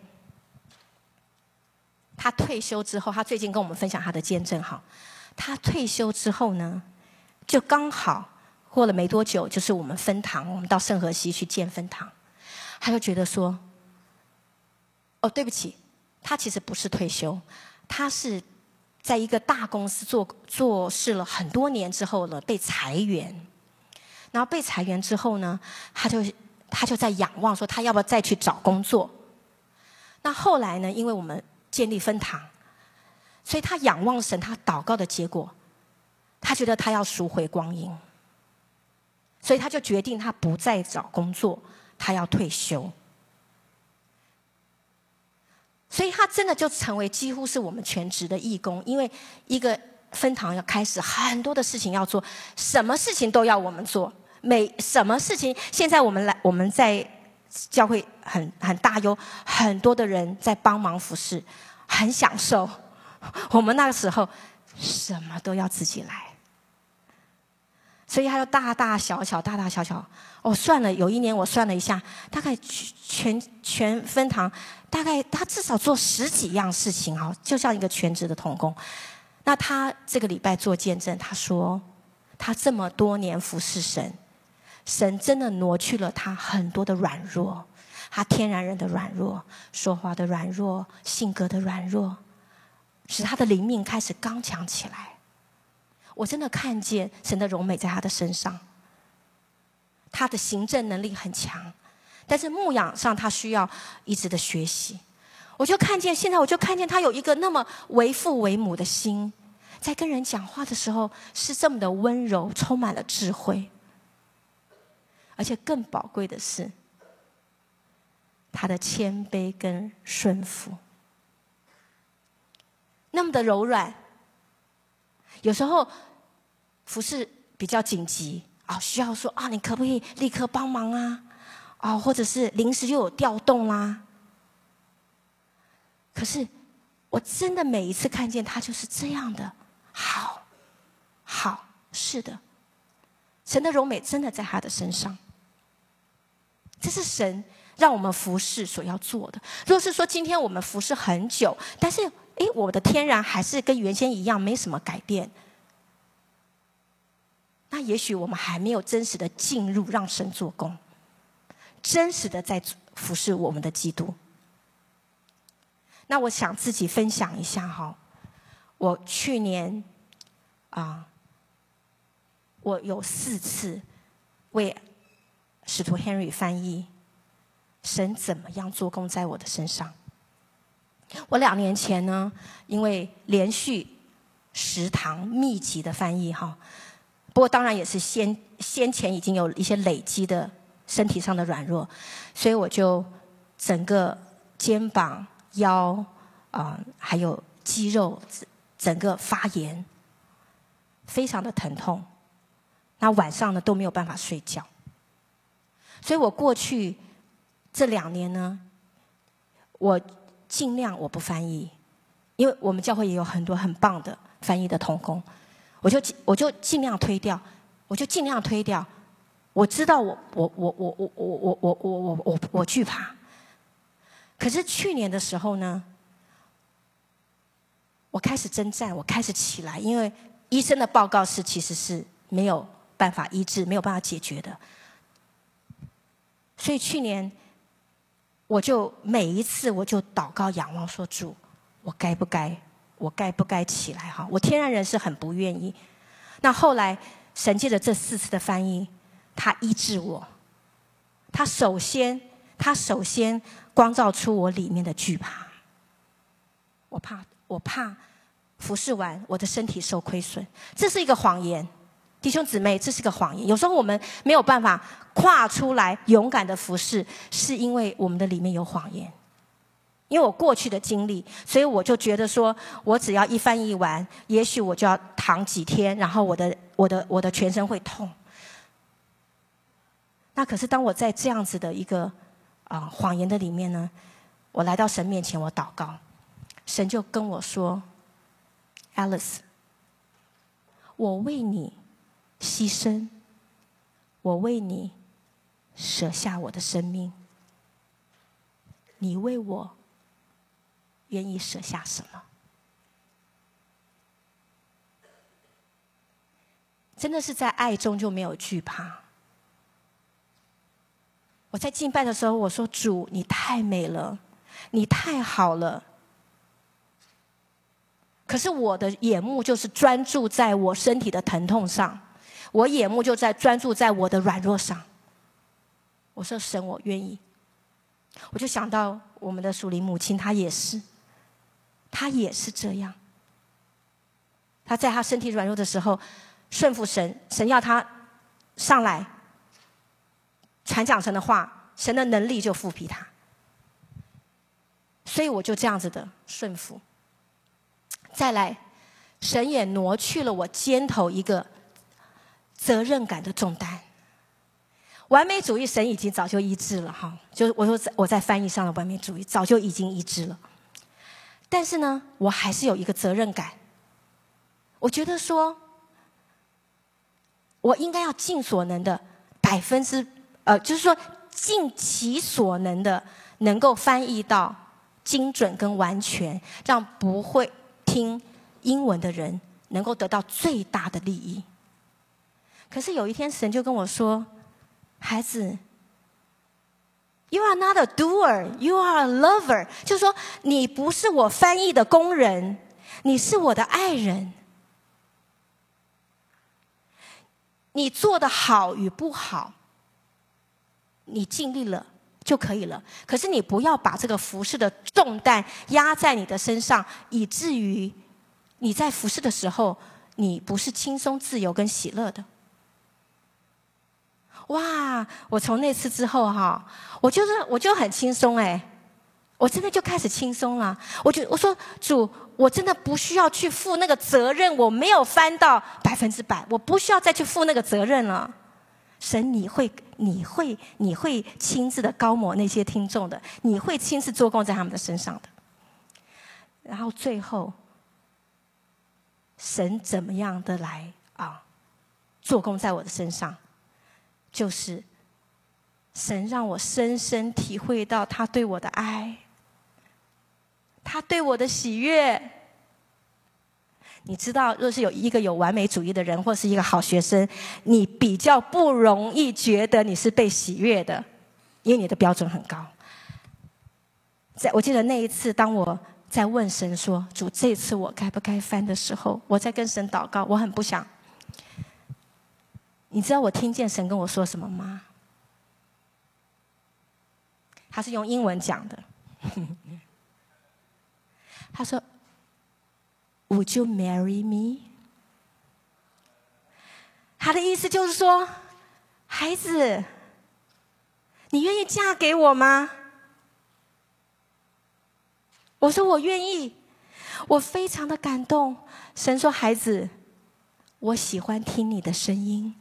她退休之后，她最近跟我们分享她的见证她退休之后呢，就刚好过了没多久，就是我们分堂，我们到圣荷西去建分堂。她就觉得说，对不起，她其实不是退休，她是在一个大公司做事了很多年之后呢，被裁员。然后被裁员之后呢，她就在仰望说，她要不要再去找工作。那后来呢，因为我们建立分堂，所以她仰望神，她祷告的结果，她觉得她要赎回光阴，所以她就决定她不再找工作，她要退休。所以他真的就成为几乎是我们全职的义工，因为一个分堂要开始很多的事情要做，什么事情都要我们做，什么事情现在我们在教会很大有很多的人在帮忙服侍，很享受。我们那个时候什么都要自己来，所以他就大大小小算了，有一年我算了一下，大概全分堂大概他至少做10几样事情就像一个全职的同工。那他这个礼拜做见证，他说他这么多年服侍神，神真的挪去了他很多的软弱，他天然人的软弱，说话的软弱，性格的软弱，使他的灵命开始刚强起来。我真的看见神的荣美在他的身上，他的行政能力很强，但是牧养上他需要一直的学习。现在我就看见他有一个那么为父为母的心，在跟人讲话的时候是这么的温柔，充满了智慧。而且更宝贵的是他的谦卑跟顺服，那么的柔软。有时候服事比较紧急需要说你可不可以立刻帮忙或者是临时又有调动啦。可是我真的每一次看见他就是这样的，好，是的，神的荣美真的在他的身上。这是神让我们服事所要做的。如果是说今天我们服事很久，但是我的天然还是跟原先一样，没什么改变， 那也许我们还没有真实的进入让神做工，真实的在服侍我们的基督。那我想自己分享一下哈，我去年我有4次为使徒 Henry 翻译，神怎么样做工在我的身上。我2年前呢，因为连续10堂密集的翻译哈，不过当然也是先前已经有一些累积的身体上的软弱，所以我就整个肩膀、腰还有肌肉整个发炎，非常的疼痛。那晚上呢都没有办法睡觉。所以我过去这2年呢，我尽量我不翻译，因为我们教会也有很多很棒的翻译的同工，我就尽量推掉，我知道我惧怕。可是去年的时候呢，我开始征战，我开始起来，因为医生的报告是其实是没有办法医治，没有办法解决的。所以去年我就每一次我就祷告仰望说，主，我该不该起来哈？我天然人是很不愿意。那后来神借着这4次的翻译，他医治我，他首先光照出我里面的惧怕。我怕服侍完我的身体受亏损，这是一个谎言，弟兄姊妹，这是个谎言。有时候我们没有办法跨出来勇敢的服侍，是因为我们的里面有谎言。因为我过去的经历，所以我就觉得说，我只要一翻译完，也许我就要躺几天，然后我的全身会痛。那可是当我在这样子的一个谎言的里面呢，我来到神面前，我祷告，神就跟我说 ，Alice， 我为你牺牲，我为你舍下我的生命，你为我愿意舍下什么？真的是在爱中就没有惧怕。我在敬拜的时候，我说，主，你太美了，你太好了。可是我的眼目就是专注在我身体的疼痛上，我眼目就在专注在我的软弱上。我说，神，我愿意。我就想到我们的属灵母亲，她也是这样。她在她身体软弱的时候，顺服神，神要她上来传讲神的话，神的能力就复辟她。所以我就这样子的顺服。再来，神也挪去了我肩头一个责任感的重担。完美主义神已经早就医治了哈，就是我说我在翻译上的完美主义早就已经医治了，但是呢，我还是有一个责任感。我觉得说，我应该要尽所能的就是说尽其所能的，能够翻译到精准跟完全，让不会听英文的人能够得到最大的利益。可是有一天，神就跟我说，孩子 ，You are not a doer, you are a lover。就是说，你不是我翻译的工人，你是我的爱人。你做的好与不好，你尽力了就可以了。可是你不要把这个服事的重担压在你的身上，以至于你在服事的时候，你不是轻松、自由跟喜乐的。哇！我从那次之后哈，我就很轻松我真的就开始轻松了。我说主，我真的不需要去负那个责任，我没有翻到100%，我不需要再去负那个责任了。神，你会亲自的高摩那些听众的，你会亲自做工在他们的身上的。然后最后，神怎么样的来做工在我的身上？就是神让我深深体会到他对我的爱，他对我的喜悦。 你知道，若是有一个有完美主义的人，或是一个好学生，你比较不容易觉得你是被喜悦的，因为你的标准很高。我记得那一次，当我在问神说：“主，这一次我该不该翻”的时候，我在跟神祷告，我很不想。你知道我听见神跟我说什么吗？他是用英文讲的。他说 ：“Would you marry me？” 他的意思就是说，孩子，你愿意嫁给我吗？我说我愿意，我非常的感动。神说：“孩子，我喜欢听你的声音。”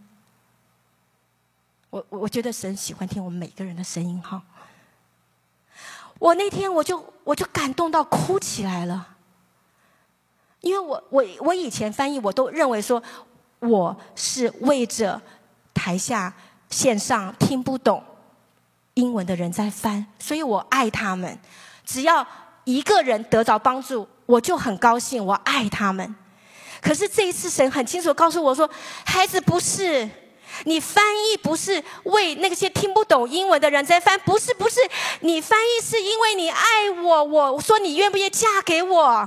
我觉得神喜欢听我们每个人的声音哈。我那天我就感动到哭起来了，因为我以前翻译我都认为说我是为着台下线上听不懂英文的人在翻，所以我爱他们。只要一个人得着帮助，我就很高兴，我爱他们。可是这一次神很清楚地告诉我说：“孩子，不是。你翻译不是为那些听不懂英文的人在翻，不是，你翻译是因为你爱我。我说你愿不愿意嫁给我？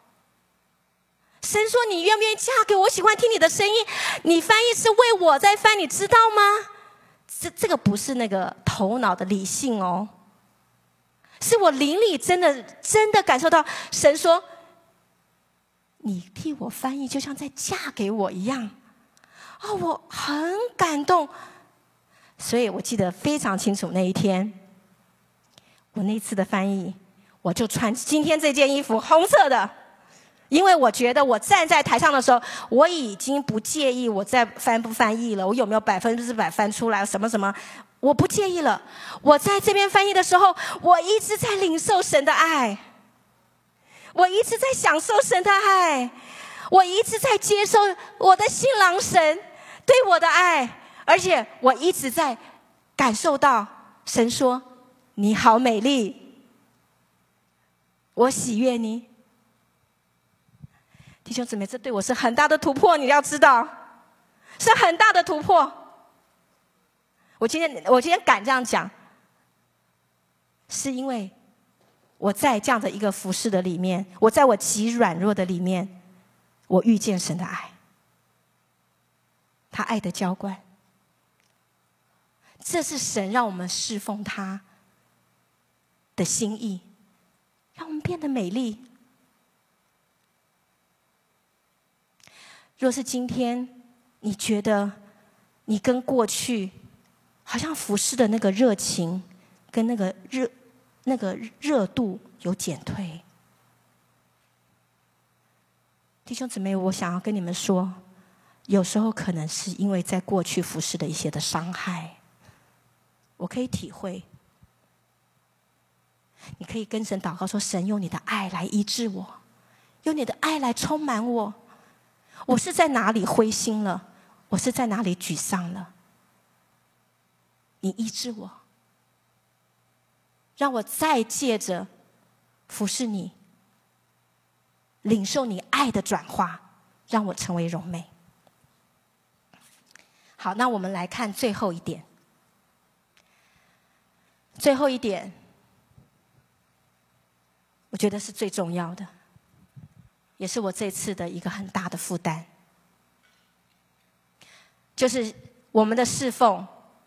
神说你愿不愿意嫁给我？我喜欢听你的声音。你翻译是为我在翻，你知道吗？这个不是那个头脑的理性哦，是我灵里真的感受到神说，你替我翻译，就像在嫁给我一样。哦，我很感动，所以我记得非常清楚那一天，我那次的翻译，我就穿今天这件衣服，红色的，因为我觉得我站在台上的时候，我已经不介意我在翻不翻译了，我有没有100%翻出来什么什么，我不介意了。我在这边翻译的时候，我一直在领受神的爱，我一直在享受神的爱，我一直在接受我的新郎神对我的爱，而且我一直在感受到神说你好美丽，我喜悦你。弟兄姊妹，这对我是很大的突破，你要知道是很大的突破。我今天敢这样讲，是因为我在这样的一个服事的里面，我在我极软弱的里面，我遇见神的爱，他爱的浇灌，这是神让我们侍奉他的心意，让我们变得美丽。若是今天你觉得你跟过去好像服事的那个热情跟那个热度有减退，弟兄姊妹，我想要跟你们说，有时候可能是因为在过去服事的一些的伤害，我可以体会。你可以跟神祷告说，神用你的爱来医治我，用你的爱来充满我，我是在哪里灰心了，我是在哪里沮丧了，你医治我，让我再借着服侍你，领受你爱的转化，让我成为荣美。好，那我们来看最后一点。最后一点，我觉得是最重要的，也是我这次的一个很大的负担，就是我们的侍奉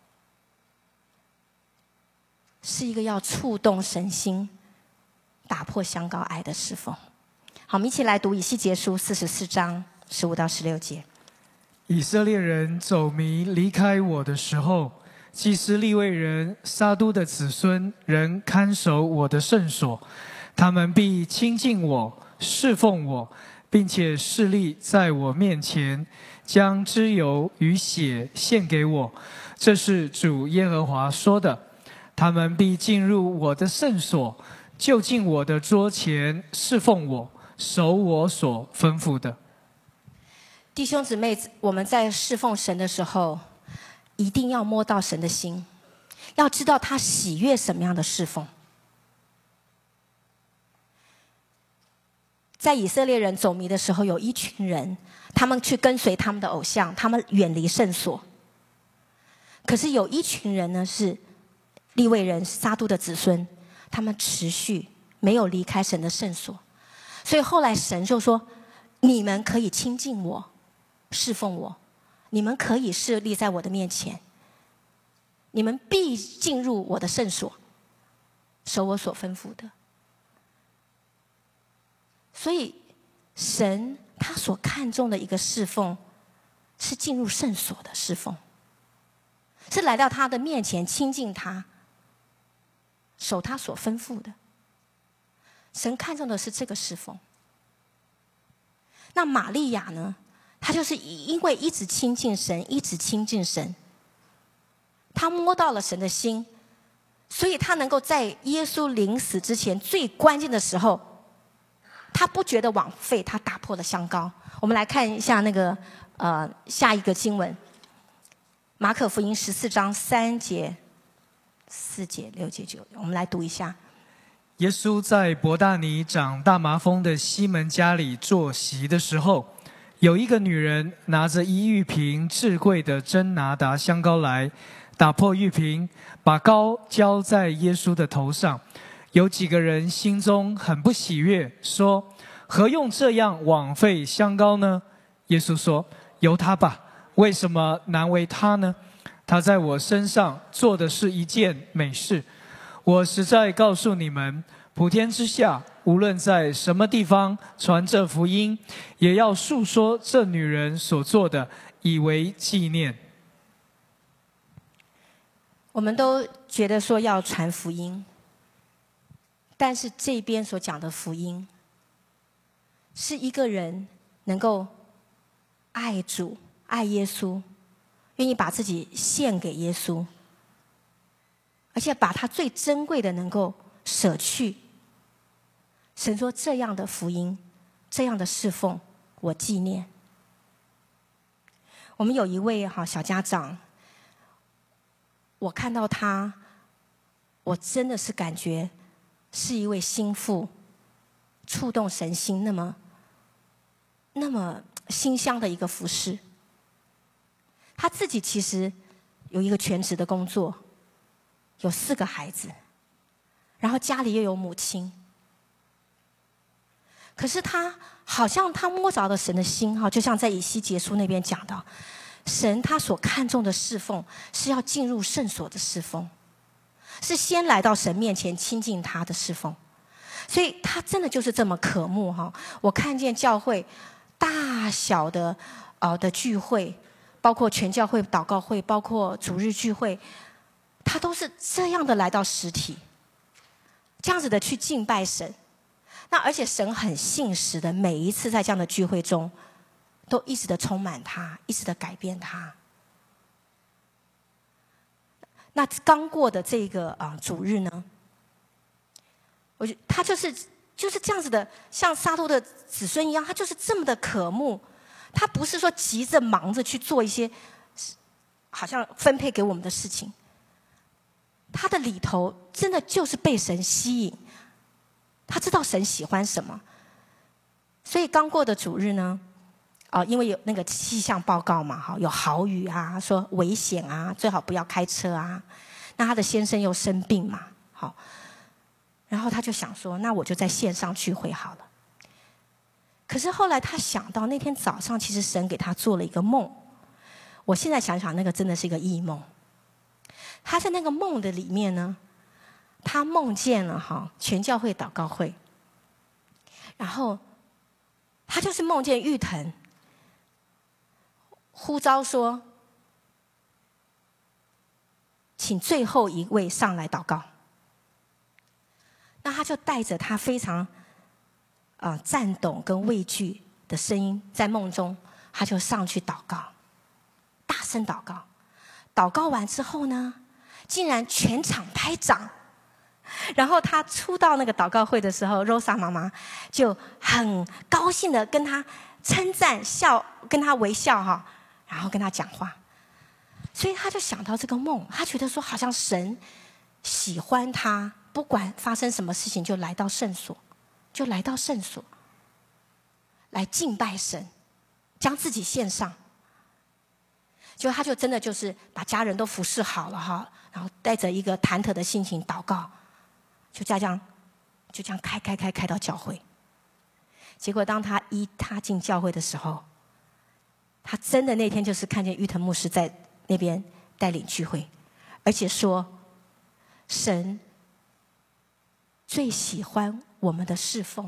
是一个要触动神心、打破香膏爱的侍奉。好，我们一起来读以西结书44章15到16节。 以色列人走迷离开我的时候，祭司利未人撒督的子孙仍看守我的圣所，他们必亲近我，侍奉我，并且侍立在我面前，将脂油与血献给我。这是主耶和华说的。他们必进入我的圣所，就近我的桌前侍奉我，守我所吩咐的。 弟兄姊妹，我们在侍奉神的时候，一定要摸到神的心，要知道他喜悦什么样的侍奉。 在以色列人走迷的时候，有一群人，他们去跟随他们的偶像，他们远离圣所。可是有一群人呢，是利未人撒督的子孙，他们持续没有离开神的圣所。所以后来神就说：你们可以亲近我，侍奉我，你们可以侍立在我的面前，你们必进入我的圣所，守我所吩咐的。所以神他所看重的一个侍奉，是进入圣所的侍奉，是来到他的面前亲近他，守他所吩咐的。神看重的是这个侍奉。那玛利亚呢，她就是因为一直亲近神，一直亲近神，她摸到了神的心，所以她能够在耶稣临死之前最关键的时候，她不觉得枉费，她打破了香膏。我们来看一下那个下一个经文，马可福音14章3节、4节、6节、9节，我们来读一下。 耶稣在伯大尼长大麻风的西门家里坐席的时候，有一个女人拿着一玉瓶至贵的真拿达香膏来，打破玉瓶，把膏浇在耶稣的头上。有几个人心中很不喜悦，说：何用这样枉费香膏呢？耶稣说：由他吧，为什么难为他呢？他在我身上做的是一件美事。我实在告诉你们，普天之下，无论在什么地方传这福音，也要述说这女人所做的，以为纪念。 我们都觉得说要传福音，但是这边所讲的福音，是一个人能够爱主、爱耶稣，愿意把自己献给耶稣，而且把他最珍贵的能够舍去。神说这样的福音，这样的侍奉，我纪念。我们有一位小家长，我看到他，我真的是感觉是一位心腹，触动神心那么馨香的一个服事。他自己其实有一个全职的工作，有4个孩子，然后家里又有母亲。可是他好像他摸着了神的心，就像在以西结书那边讲到，神他所看重的侍奉是要进入圣所的侍奉，是先来到神面前亲近他的侍奉。所以他真的就是这么渴慕。我看见教会大小的聚会，包括全教会祷告会，包括主日聚会，他都是这样的来到实体，这样子的去敬拜神。那而且神很信实的，每一次在这样的聚会中，都一直的充满他，一直的改变他。那刚过的这个主日呢，我觉得他就是这样子的，像撒督的子孙一样，他就是这么的渴慕。他不是说急着忙着去做一些好像分配给我们的事情，他的里头真的就是被神吸引，他知道神喜欢什么。所以刚过的主日呢，因为有那个气象报告嘛，有豪雨啊，说危险啊，最好不要开车啊。那他的先生又生病嘛，然后他就想说，那我就在线上聚会好了。可是后来他想到那天早上，其实神给他做了一个梦。我现在想想，那个真的是一个异梦。他在那个梦的里面呢，他梦见了全教会祷告会，然后他就是梦见玉腾呼召说，请最后一位上来祷告。那他就带着他非常颤抖跟畏惧的声音，在梦中他就上去祷告，大声祷告。祷告完之后呢，竟然全场拍掌。然后他出到那个祷告会的时候，Rosa 妈妈就很高兴的跟他称赞笑，跟他微笑然后跟他讲话。所以他就想到这个梦，他觉得说好像神喜欢他，不管发生什么事情就来到圣所，就来到圣所。 来敬拜神，将自己献上。结果他就真的就是把家人都服侍好了哈，然后带着一个忐忑的心情祷告，就这样开到教会。结果当他一踏进教会的时候，他真的那天就是看见玉腾牧师在那边带领聚会，而且说神最喜欢我们的侍奉，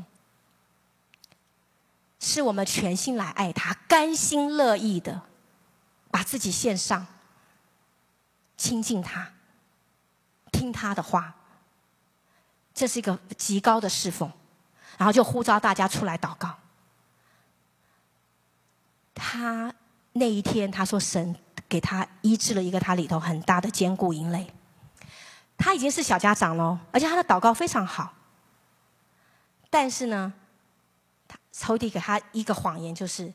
是我们全心来爱他，甘心乐意的把自己献上，亲近他，听他的话，这是一个极高的侍奉。然后就呼召大家出来祷告。他那一天他说神给他医治了一个他里头很大的坚固营垒。他已经是小家长了，而且他的祷告非常好。但是呢，仇敌给他一个谎言，就是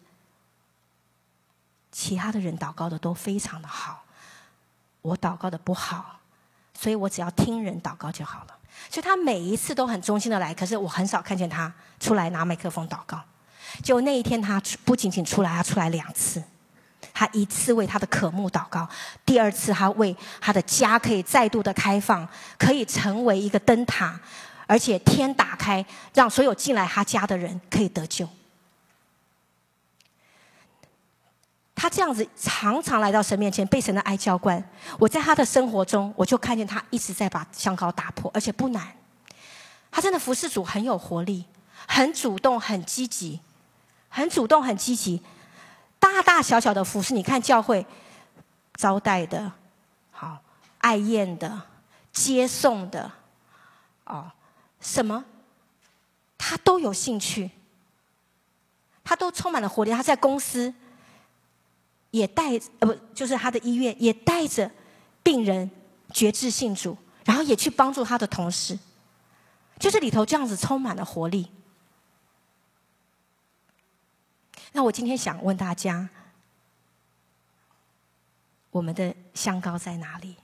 其他的人祷告的都非常的好，我祷告的不好，所以我只要听人祷告就好了。所以他每一次都很忠心的来，可是我很少看见他出来拿麦克风祷告。结果那一天他不仅仅出来，他出来2次。他一次为他的渴慕祷告，第2次他为他的家可以再度的开放，可以成为一个灯塔，而且天打开，让所有进来他家的人可以得救。他这样子常常来到神面前，被神的爱浇灌。我在他的生活中，我就看见他一直在把香膏打破，而且不难。他真的服侍主很有活力，很主动，很积极，很主动，很积极。大大小小的服侍，你看教会招待的，好爱宴的，接送的，什么，他都有兴趣，他都充满了活力。他在公司。也就是他的医院也带着病人决志信主，然后也去帮助他的同事，就是里头这样子充满了活力。那我今天想问大家，我们的香膏在哪里？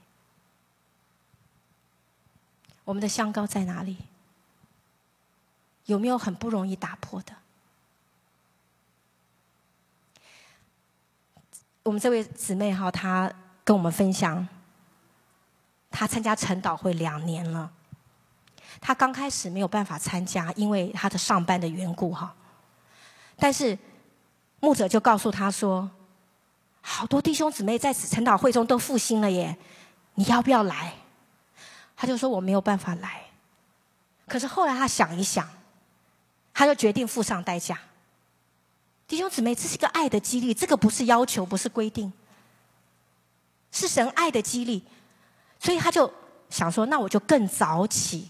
我们的香膏在哪里？有没有很不容易打破的？我们这位姊妹哈，她跟我们分享，她参加晨祷会2年了。她刚开始没有办法参加，因为她的上班的缘故哈。但是牧者就告诉她说，好多弟兄姊妹在晨祷会中都复兴了耶，你要不要来？她就说我没有办法来。可是后来她想一想，她就决定付上代价。弟兄姊妹，这是一个爱的激励，这个不是要求，不是规定，是神爱的激励。所以他就想说，那我就更早起，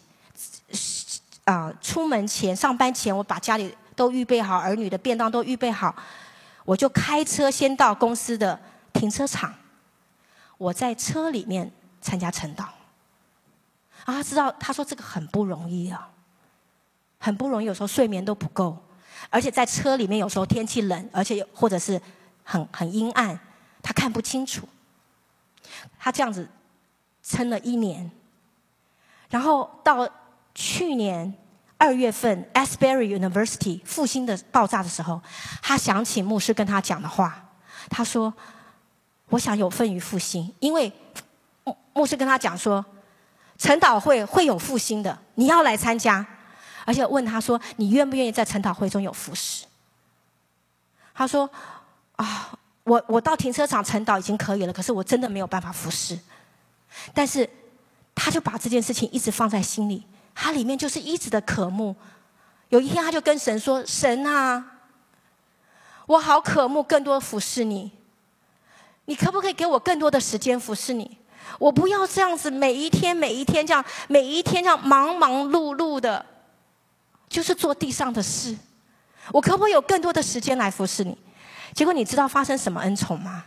出门前、上班前，我把家里都预备好，儿女的便当都预备好，我就开车先到公司的停车场，我在车里面参加晨祷。然后他知道，他说这个很不容易啊，很不容易，有时候睡眠都不够。而且在车里面有时候天气冷，而且或者是很阴暗，他看不清楚。他这样子撑了1年，然后到去年2月份 Asbury University 复兴的爆炸的时候，他想起牧师跟他讲的话，他说我想有份于复兴，因为牧师跟他讲说晨祷会会有复兴的，你要来参加。而且问他说，你愿不愿意在晨祷会中有服事？他说我到停车场晨祷已经可以了，可是我真的没有办法服事。但是他就把这件事情一直放在心里，他里面就是一直的渴慕。有一天他就跟神说，神啊，我好渴慕更多服事你，你可不可以给我更多的时间服事你？我不要这样子每一天这样忙忙碌碌的，就是做地上的事，我可不可以有更多的时间来服侍你？结果你知道发生什么恩宠吗？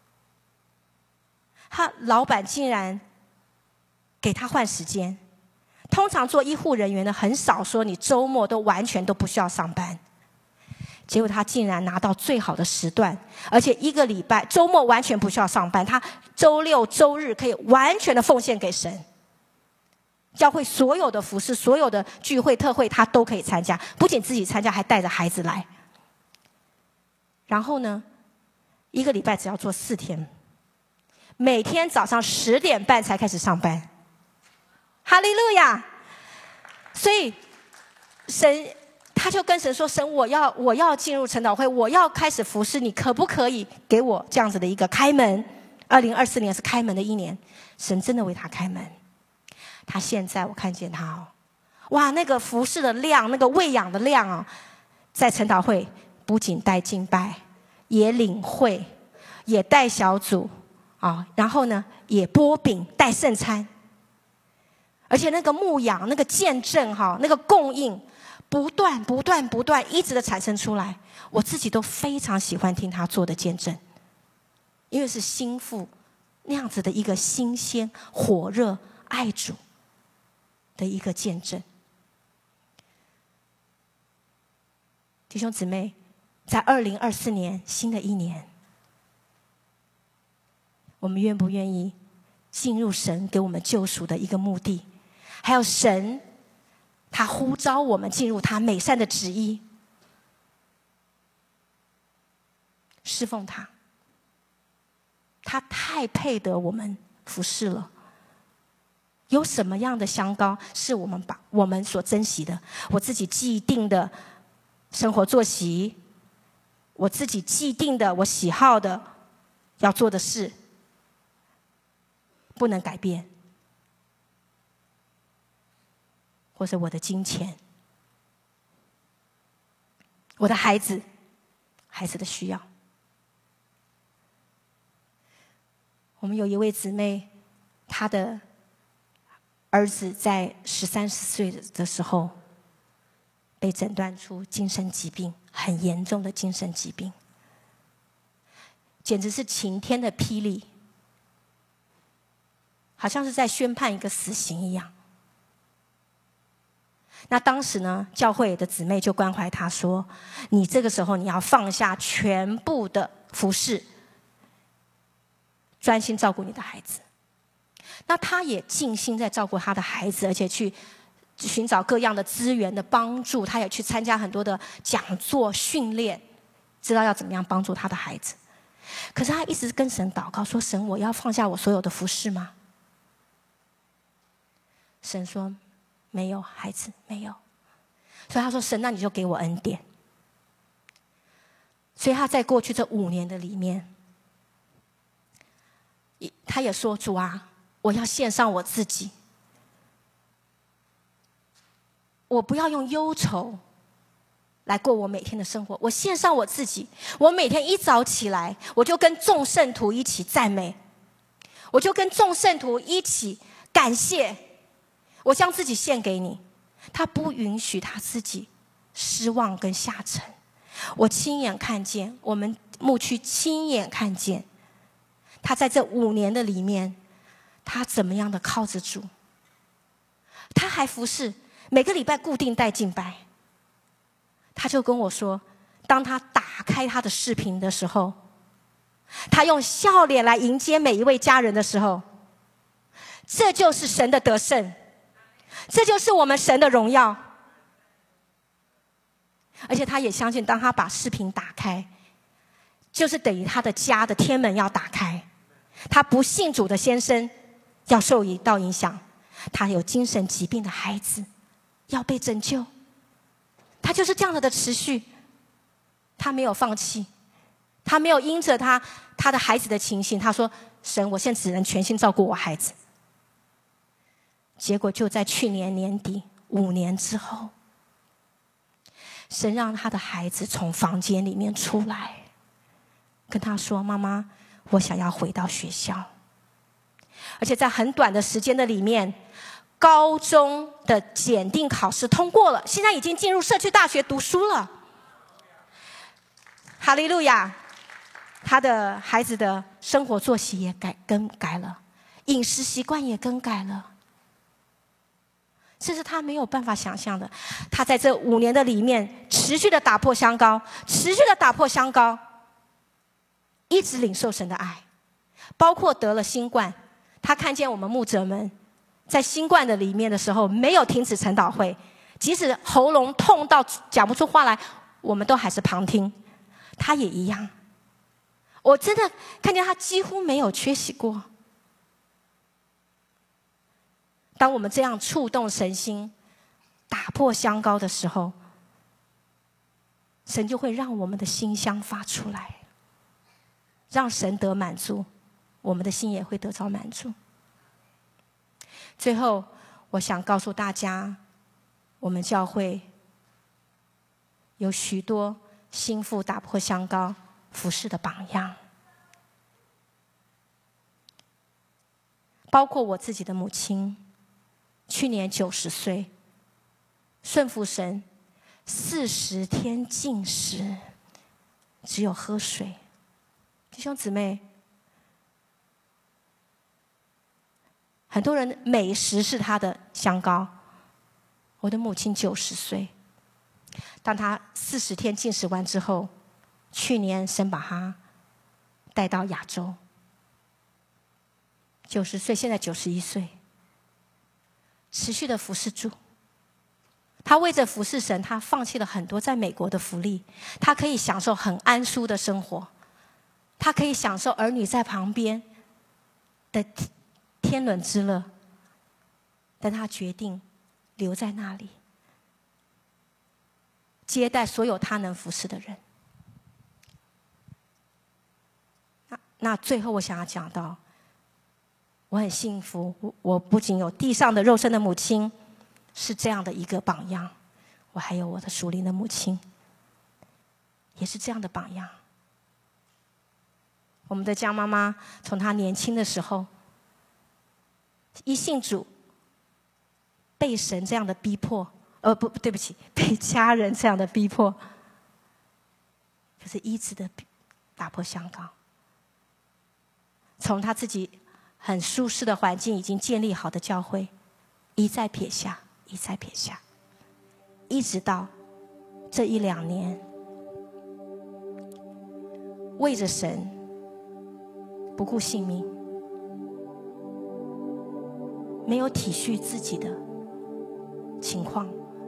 他老板竟然给他换时间。通常做医护人员的很少说你周末都完全都不需要上班，结果他竟然拿到最好的时段，而且1个礼拜周末完全不需要上班，他周6周日可以完全的奉献给神。教会所有的服事，所有的聚会特会他都可以参加，不仅自己参加，还带着孩子来。 然后呢，1个礼拜只要做4天，每天早上10点半才开始上班。哈利路亚！所以他就跟神说：“神，我要进入晨祷会，我要开始服侍你，可不可以给我这样子的一个开门？”2024年是开门的一年，神真的为他开门。他现在我看见他哦，哇，那个服侍的量，那个喂养的量哦，在晨祷会不仅带敬拜，也领会，也带小组啊，然后呢也拨饼带圣餐，而且那个牧养、那个见证哈、那个供应，不断一直的产生出来。我自己都非常喜欢听他做的见证，因为是心腹那样子的一个新鲜、火热、爱主的一个见证。弟兄姊妹，在2024年新的一年，我们愿不愿意进入神给我们救赎的一个目的？还有神他呼召我们进入他美善的旨意，侍奉他，他太配得我们服侍了。有什么样的香膏是我们所珍惜的？我自己既定的生活作息，我自己既定的我喜好的要做的事，不能改变，或是我的金钱，我的孩子的需要。我们有一位姊妹，她的儿子在13、14岁的时候被诊断出精神疾病，很严重的精神疾病，简直是晴天的霹雳，好像是在宣判一个死刑一样。那当时呢，教会的姊妹就关怀他说：“你这个时候你要放下全部的服事，专心照顾你的孩子。”那他也尽心在照顾他的孩子，而且去寻找各样的资源的帮助，他也去参加很多的讲座训练，知道要怎么样帮助他的孩子。可是他一直跟神祷告说：“神，我要放下我所有的服事吗？”神说：“没有，孩子，没有。”所以他说：“神，那你就给我恩典。”所以他在过去这5年的里面，他也说：“主啊，我要献上我自己，我不要用忧愁来过我每天的生活，我献上我自己。我每天一早起来，我就跟众圣徒一起赞美，我就跟众圣徒一起感谢，我将自己献给你。”他不允许他自己失望跟下沉。我亲眼看见，我们牧区亲眼看见，他在这5年的里面，他怎么样的靠着主。他还服侍，每个礼拜固定带敬拜。他就跟我说，当他打开他的视频的时候，他用笑脸来迎接每一位家人的时候，这就是神的得胜，这就是我们神的荣耀。而且他也相信，当他把视频打开，就是等于他的家的天门要打开，他不信主的先生要受到影响，他有精神疾病的孩子要被拯救。他就是这样的持续，他没有放弃，他没有因着他的孩子的情形，他说：“神，我现在只能全心照顾我孩子。”结果就在去年年底5年之后，神让他的孩子从房间里面出来，跟他说：“妈妈，我想要回到学校。”而且在很短的时间的里面，高中的检定考试通过了，现在已经进入社区大学读书了。哈利路亚！他的孩子的生活作息也更改了，饮食习惯也更改了。这是他没有办法想象的。他在这5年的里面持续的打破香膏，持续的打破香膏，一直领受神的爱，包括得了新冠。他看见我们牧者们在新冠的里面的时候，没有停止晨祷会，即使喉咙痛到讲不出话来，我们都还是旁听。 他也一样。我真的看见他几乎没有缺席过。当我们这样触动神心，打破香膏的时候，神就会让我们的馨香发出来，让神得满足，我们的心也会得到满足。最后，我想告诉大家，我们教会有许多心腹打破香膏服事的榜样，包括我自己的母亲，去年90岁，顺服神，40天禁食，只有喝水。弟兄姊妹，很多人美食是他的香膏。我的母亲90岁，当她40天禁食完之后，去年神把她带到亚洲，90岁，现在91岁，持续的服侍主。他为着服侍神，他放弃了很多在美国的福利，他可以享受很安舒的生活，他可以享受儿女在旁边的天伦之乐，但他决定留在那里，接待所有他能服侍的人。那最后我想要讲到，我很幸福，我不仅有地上的肉身的母亲是这样的一个榜样，我还有我的属灵的母亲也是这样的榜样。我们的江妈妈从她年轻的时候一信主，被神这样的逼迫，对不起，被家人这样的逼迫，可是一直的打破香膏，从她自己很舒适的环境已经建立好的教会，一再撇下，一再撇下，一直到这1-2年，为着神不顾性命，没有体恤自己的情况，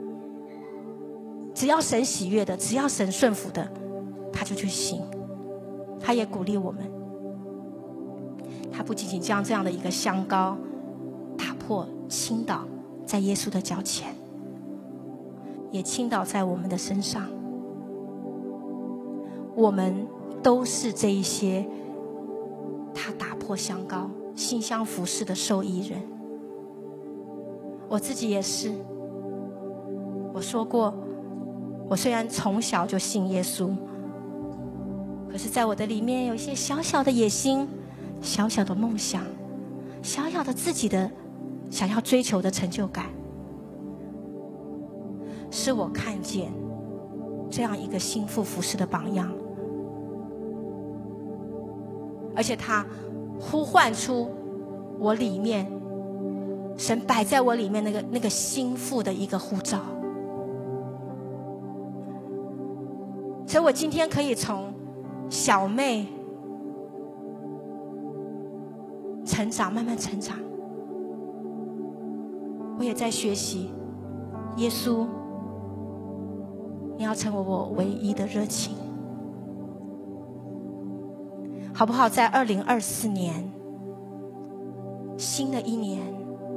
只要神喜悦的，只要神顺服的，他就去行。他也鼓励我们，他不仅仅将这样的一个香膏打破倾倒在耶稣的脚前，也倾倒在我们的身上。我们都是这一些他打破香膏馨香服事的受益人。我自己也是，我说过，我虽然从小就信耶稣，可是在我的里面有一些小小的野心，小小的梦想，小小的自己的想要追求的成就感，是我看见这样一个心腹服事的榜样，而且他呼唤出我里面神摆在我里面那个心腹的一个呼召。所以我今天可以从小妹成长，慢慢成长，我也在学习耶稣，你要成为我唯一的热情，好不好？在2024年，新的一年，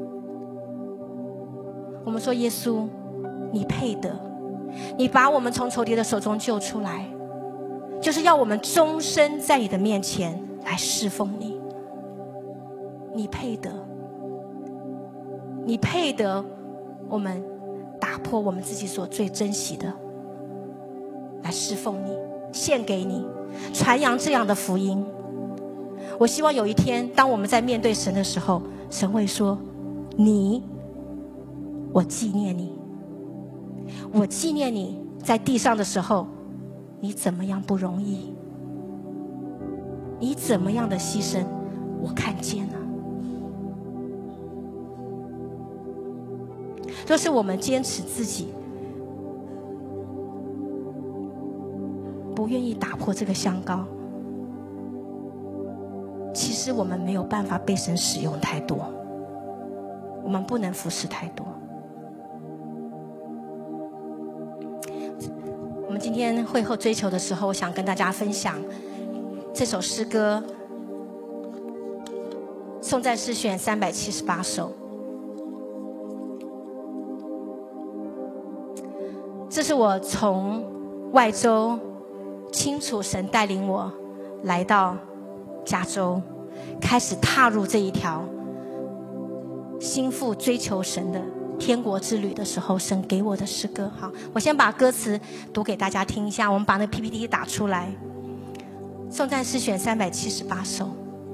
我们说耶稣，你配得，你把我们从仇敌的手中救出来，就是要我们终身在你的面前来侍奉你。你配得，你配得我们打破我们自己所最珍惜的，来侍奉你，献给你，传扬这样的福音。我希望有一天，当我们在面对神的时候，神会说，我纪念你，我纪念你在地上的时候，你怎么样不容易，你怎么样的牺牲，我看见了。若是我们坚持自己，不愿意打破这个香膏，其实我们没有办法被神使用太多，我们不能服侍太多。我们们今天会后追求的时候，我想跟大家分享这首诗歌，颂赞诗选378首。这是我从外州清楚神带领我来到加州，开始踏入这一条心腹追求神的天国之旅的时候，神给我的诗歌。好，我先把歌词读给大家听一下，我们把那 PPT 打出来。颂赞诗选378首，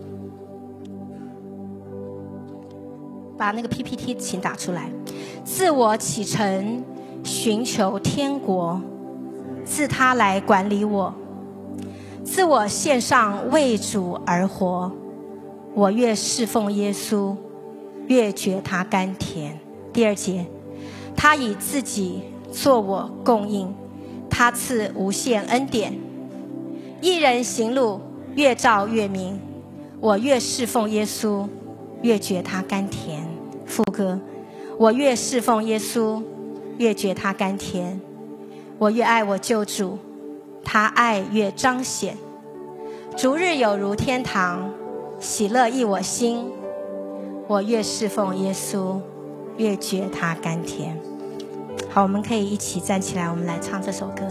把那个 PPT 请打出来。自我启程寻求天国，自他来管理我，自我献上为主而活，我越侍奉耶稣，越觉他甘甜。第2节，他以自己作我供应，他赐无限恩典，一人行路越照越明，我越侍奉耶稣，越觉他甘甜。副歌，我越侍奉耶稣，越觉他甘甜，我越爱我救主，他爱越彰显，逐日有如天堂，喜乐溢我心，我越侍奉耶稣，越觉他甘甜。好，我们可以一起站起来，我们来唱这首歌。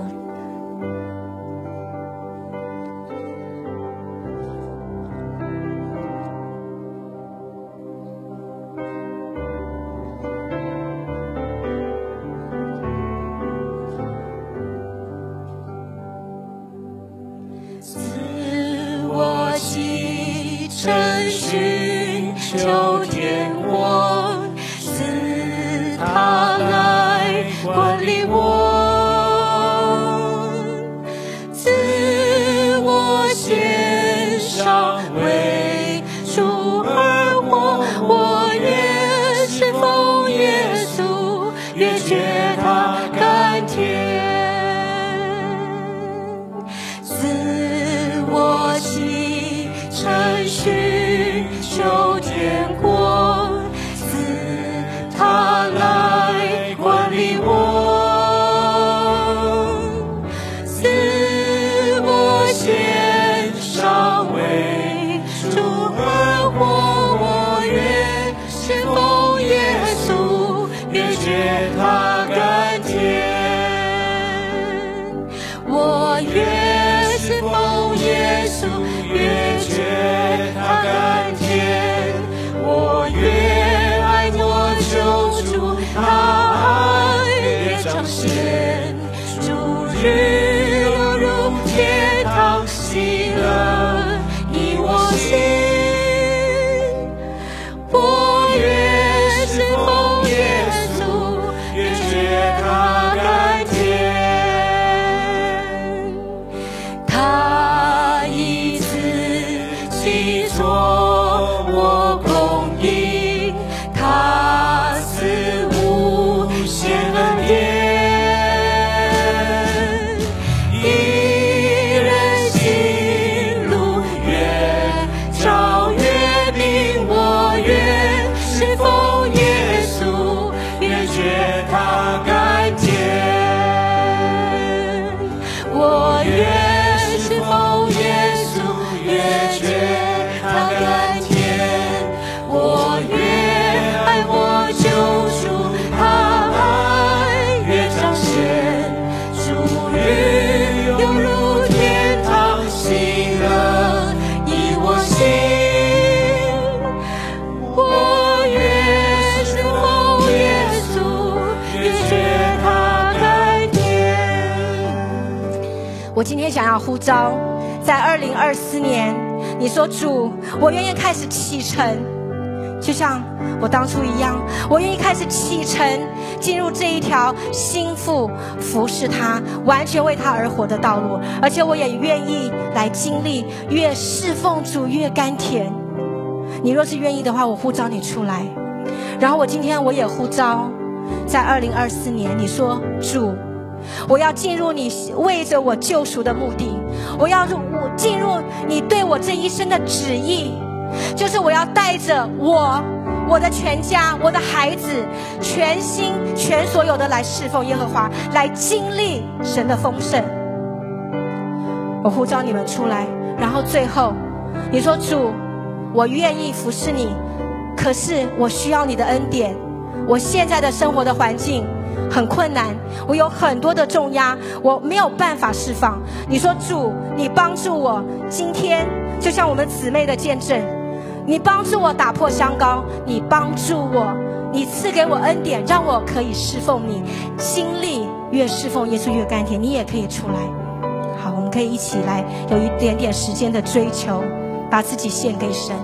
寻求天国，自他来管理我，自我献上为主而活，我越侍奉耶稣，越觉他甘甜。自我启程寻求天国，自他来管理我，自我献上为主而活，我越侍奉耶稣，越觉他甘甜。我越侍奉耶稣，越觉他甘甜，我越爱我救主，他爱越彰显，主日犹如天堂，喜乐溢我心，我越侍奉耶稣，越觉他甘甜。他以自己作我供应，他赐无限恩典，一人行路越照越明，我越侍奉耶稣，越觉他甘甜。我越侍奉耶稣，越觉他甘甜，我越爱我救主，他爱越彰显，主日犹如天堂，喜乐溢我心，我越侍奉耶稣，越觉他甘甜。 我今天想要呼召，在2024年，你说主，我愿意开始启程，就像我当初一样，我愿意开始启程，进入这一条心腹服侍他，完全为他而活的道路，而且我也愿意来经历越侍奉主越甘甜。你若是愿意的话，我呼召你出来。然后我今天我也呼召，在2024年，你说主，我要进入你为着我救赎的目的，我进入你对我这一生的旨意，就是我要带着我我的全家，我的孩子，全心全所有的来侍奉耶和华，来经历神的丰盛。我呼召你们出来，然后最后你说主，我愿意服侍你，可是我需要你的恩典。我现在的生活的环境很困难，我有很多的重压，我没有办法释放。你说主，你帮助我，今天就像我们姊妹的见证，你帮助我打破香膏，你帮助我，你赐给我恩典，让我可以侍奉你，经历越侍奉耶稣越甘甜。你也可以出来。好，我们可以一起来有一点点时间的追求，把自己献给神。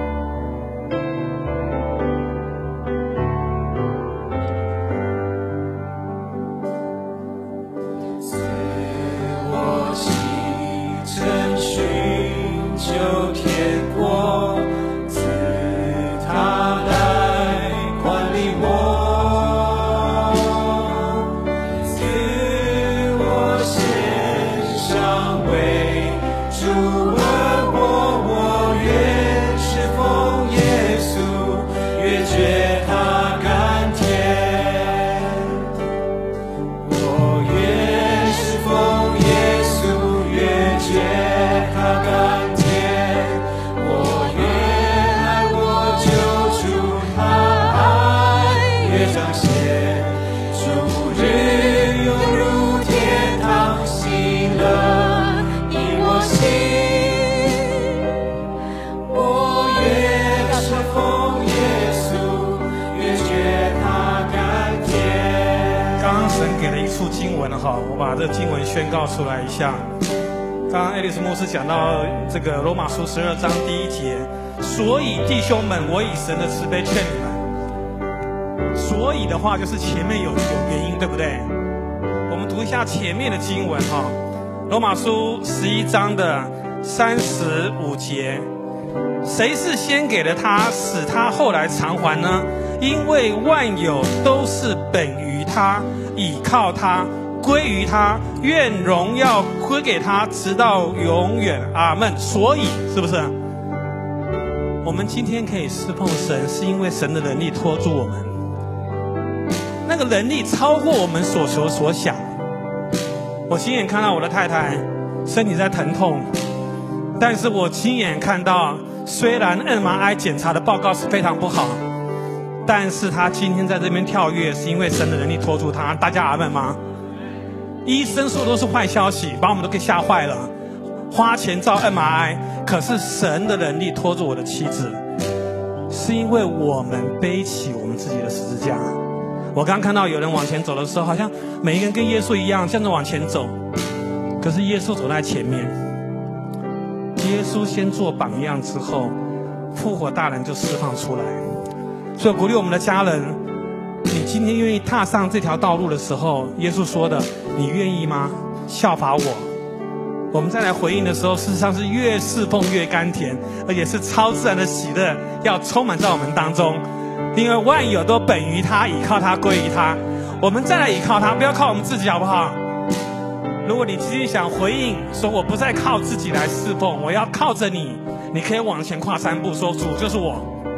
我把这经文宣告出来一下。刚刚爱丽丝牧师讲到这个罗马书12章第1节，所以弟兄们，我以神的慈悲劝你们。所以的话就是前面有原因，对不对？我们读一下前面的经文哈，罗马书11章的35节，谁是先给了他，使他后来偿还呢？因为万有都是本于他，倚靠他，归于他，愿荣耀归给他，直到永远。阿们。所以是不是我们今天可以侍奉神，是因为神的能力托住我们，那个能力超过我们所求所想。我亲眼看到我的太太身体在疼痛，但是我亲眼看到，虽然 MRI 检查的报告是非常不好，但是她今天在这边跳跃，是因为神的能力托住她。大家阿们吗？医生说都是坏消息，把我们都给吓坏了，花钱照 MRI， 可是神的能力托住我的妻子，是因为我们背起我们自己的十字架。我刚看到有人往前走的时候，好像每一个人跟耶稣一样这样子往前走，可是耶稣走在前面，耶稣先做榜样之后，复活大人就释放出来。所以鼓励我们的家人，你今天愿意踏上这条道路的时候，耶稣说的，你愿意吗？效法我。我们再来回应的时候，事实上是越侍奉越甘甜，而且是超自然的喜乐要充满在我们当中。因为万有都本于他，倚靠他，归于他。我们再来倚靠他，不要靠我们自己，好不好？如果你今天想回应说，我不再靠自己来侍奉，我要靠着你，你可以往前跨3步，说主就是我，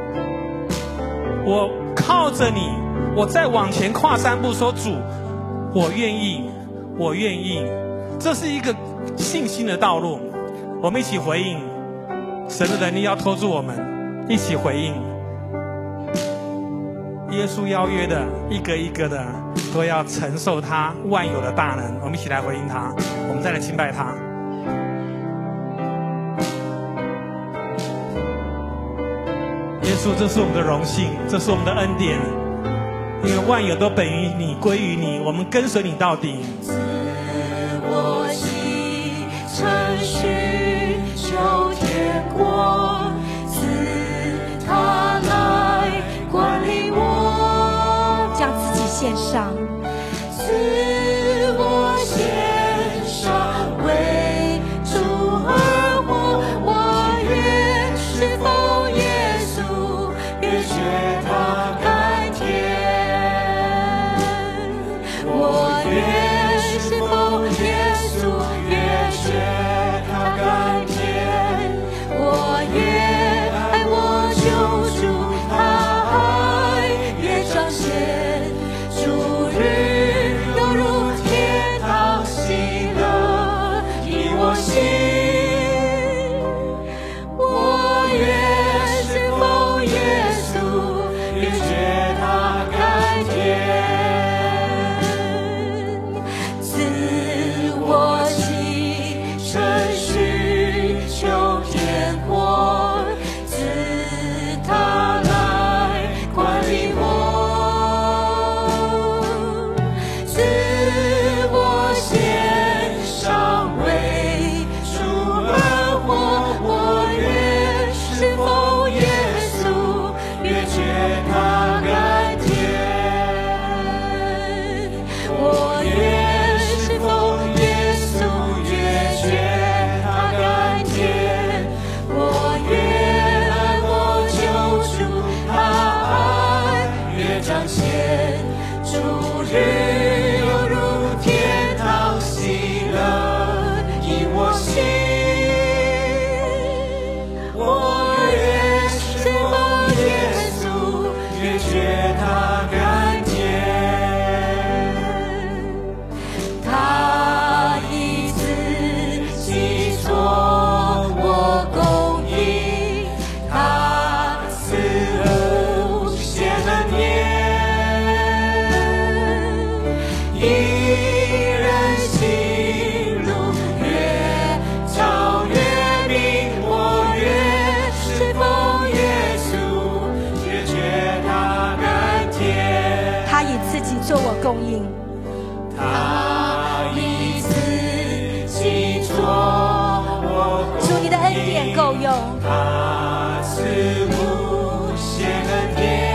我靠着你，我再往前跨3步，说主，我愿意，我愿意。这是一个信心的道路。我们一起回应，神的能力要托住我们，一起回应耶稣邀约的，一个一个的都要承受他万有的大能。我们一起来回应他，我们再来敬拜他。耶稣，这是我们的荣幸，这是我们的恩典，因为万有都本于你，归于你，我们跟随你到底。 自我心承许求天国，自他来管理我， 将自己献上， 自我献上为主而活，我愿侍奉耶稣，越觉他甘甜，我愿侍奉耶稣，越觉他甘甜，我愿爱我救主他。 我越是奉耶稣，越觉他甘甜。自我牺牲寻求天国，自他来管理我。自我献上为主而活，我越是奉耶稣，越觉他甘甜。我越是奉耶稣，越觉他甘甜。我越爱我救主，他爱越彰显。主日犹如天堂喜乐引我心，我越是奉耶稣，越觉他甘甜。他以自己做我供应，他赐无限恩典。一人行路越照越明，我越是奉耶稣，越觉他甘甜。 他以自己做我供应， 他以自己做我供应， 主你的恩典够用， 他赐无限恩典。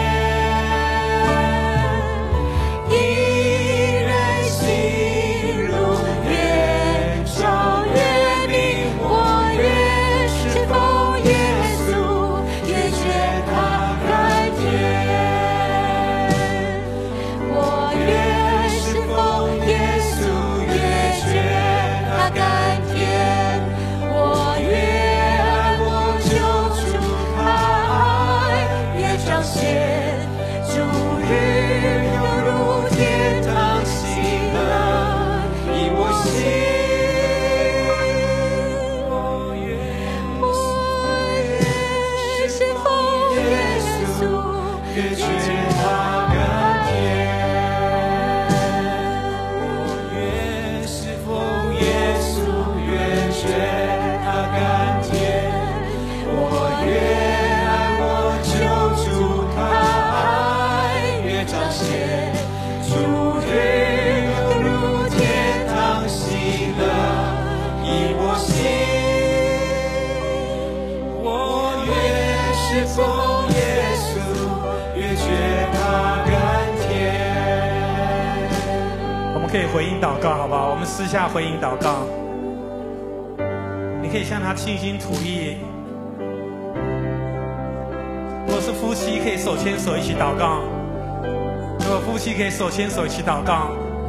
一人行路越照越明，我越是奉耶稣，越觉他甘甜。我越是奉耶稣，越觉他甘甜。我越爱我救主，他爱越彰显。主日犹如天堂喜乐引我心。我越是奉耶稣，越觉他甘甜。我越是奉耶稣，越觉他甘甜。我越爱我救主，他爱越彰显。主日犹如天堂喜乐引我心。我越是奉耶稣，越觉他甘甜。 我们可以回应祷告，好不好？我们私下回应祷告。你可以向他倾心吐意。如果是夫妻，可以手牵手一起祷告。如果夫妻可以手牵手一起祷告。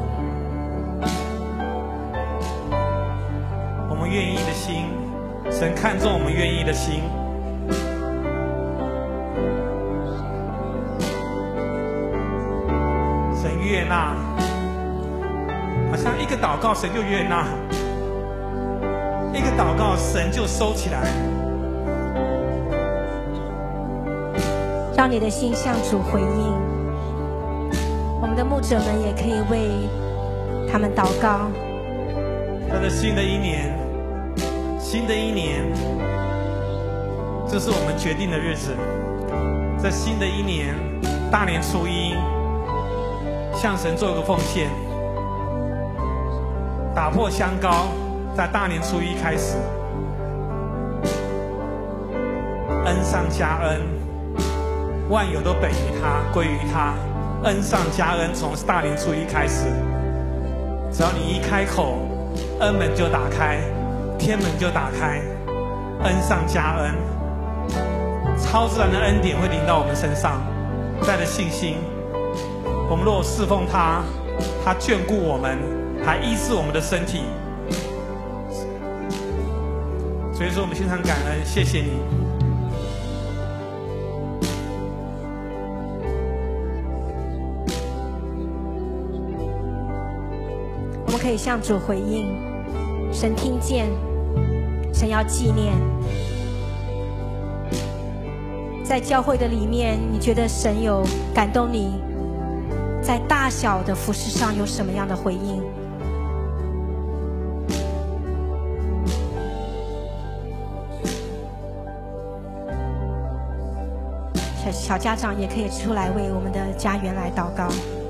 我们愿意的心，神看重我们愿意的心。神悦纳，好像一个祷告神就悦纳，一个祷告神就收起来。 让你的心向主回应。我们的牧者们也可以为他们祷告。 在这新的一年，这是我们决定的日子。在新的一年，大年初一，向神做一个奉献，打破香膏，在大年初一开始，恩上加恩，万有都本于他，归于他，恩上加恩，从大年初一开始，只要你一开口，恩门就打开，天门就打开，恩上加恩，超自然的恩典会临到我们身上。带着信心，我们若侍奉他，他眷顾我们，还医治我们的身体。所以说，我们献上感恩，谢谢你。 我们可以向主回应，神听见， 神要纪念。在教会的里面，你觉得神有感动你，在大小的服事上有什么样的回应？小家长也可以出来为我们的家园来祷告。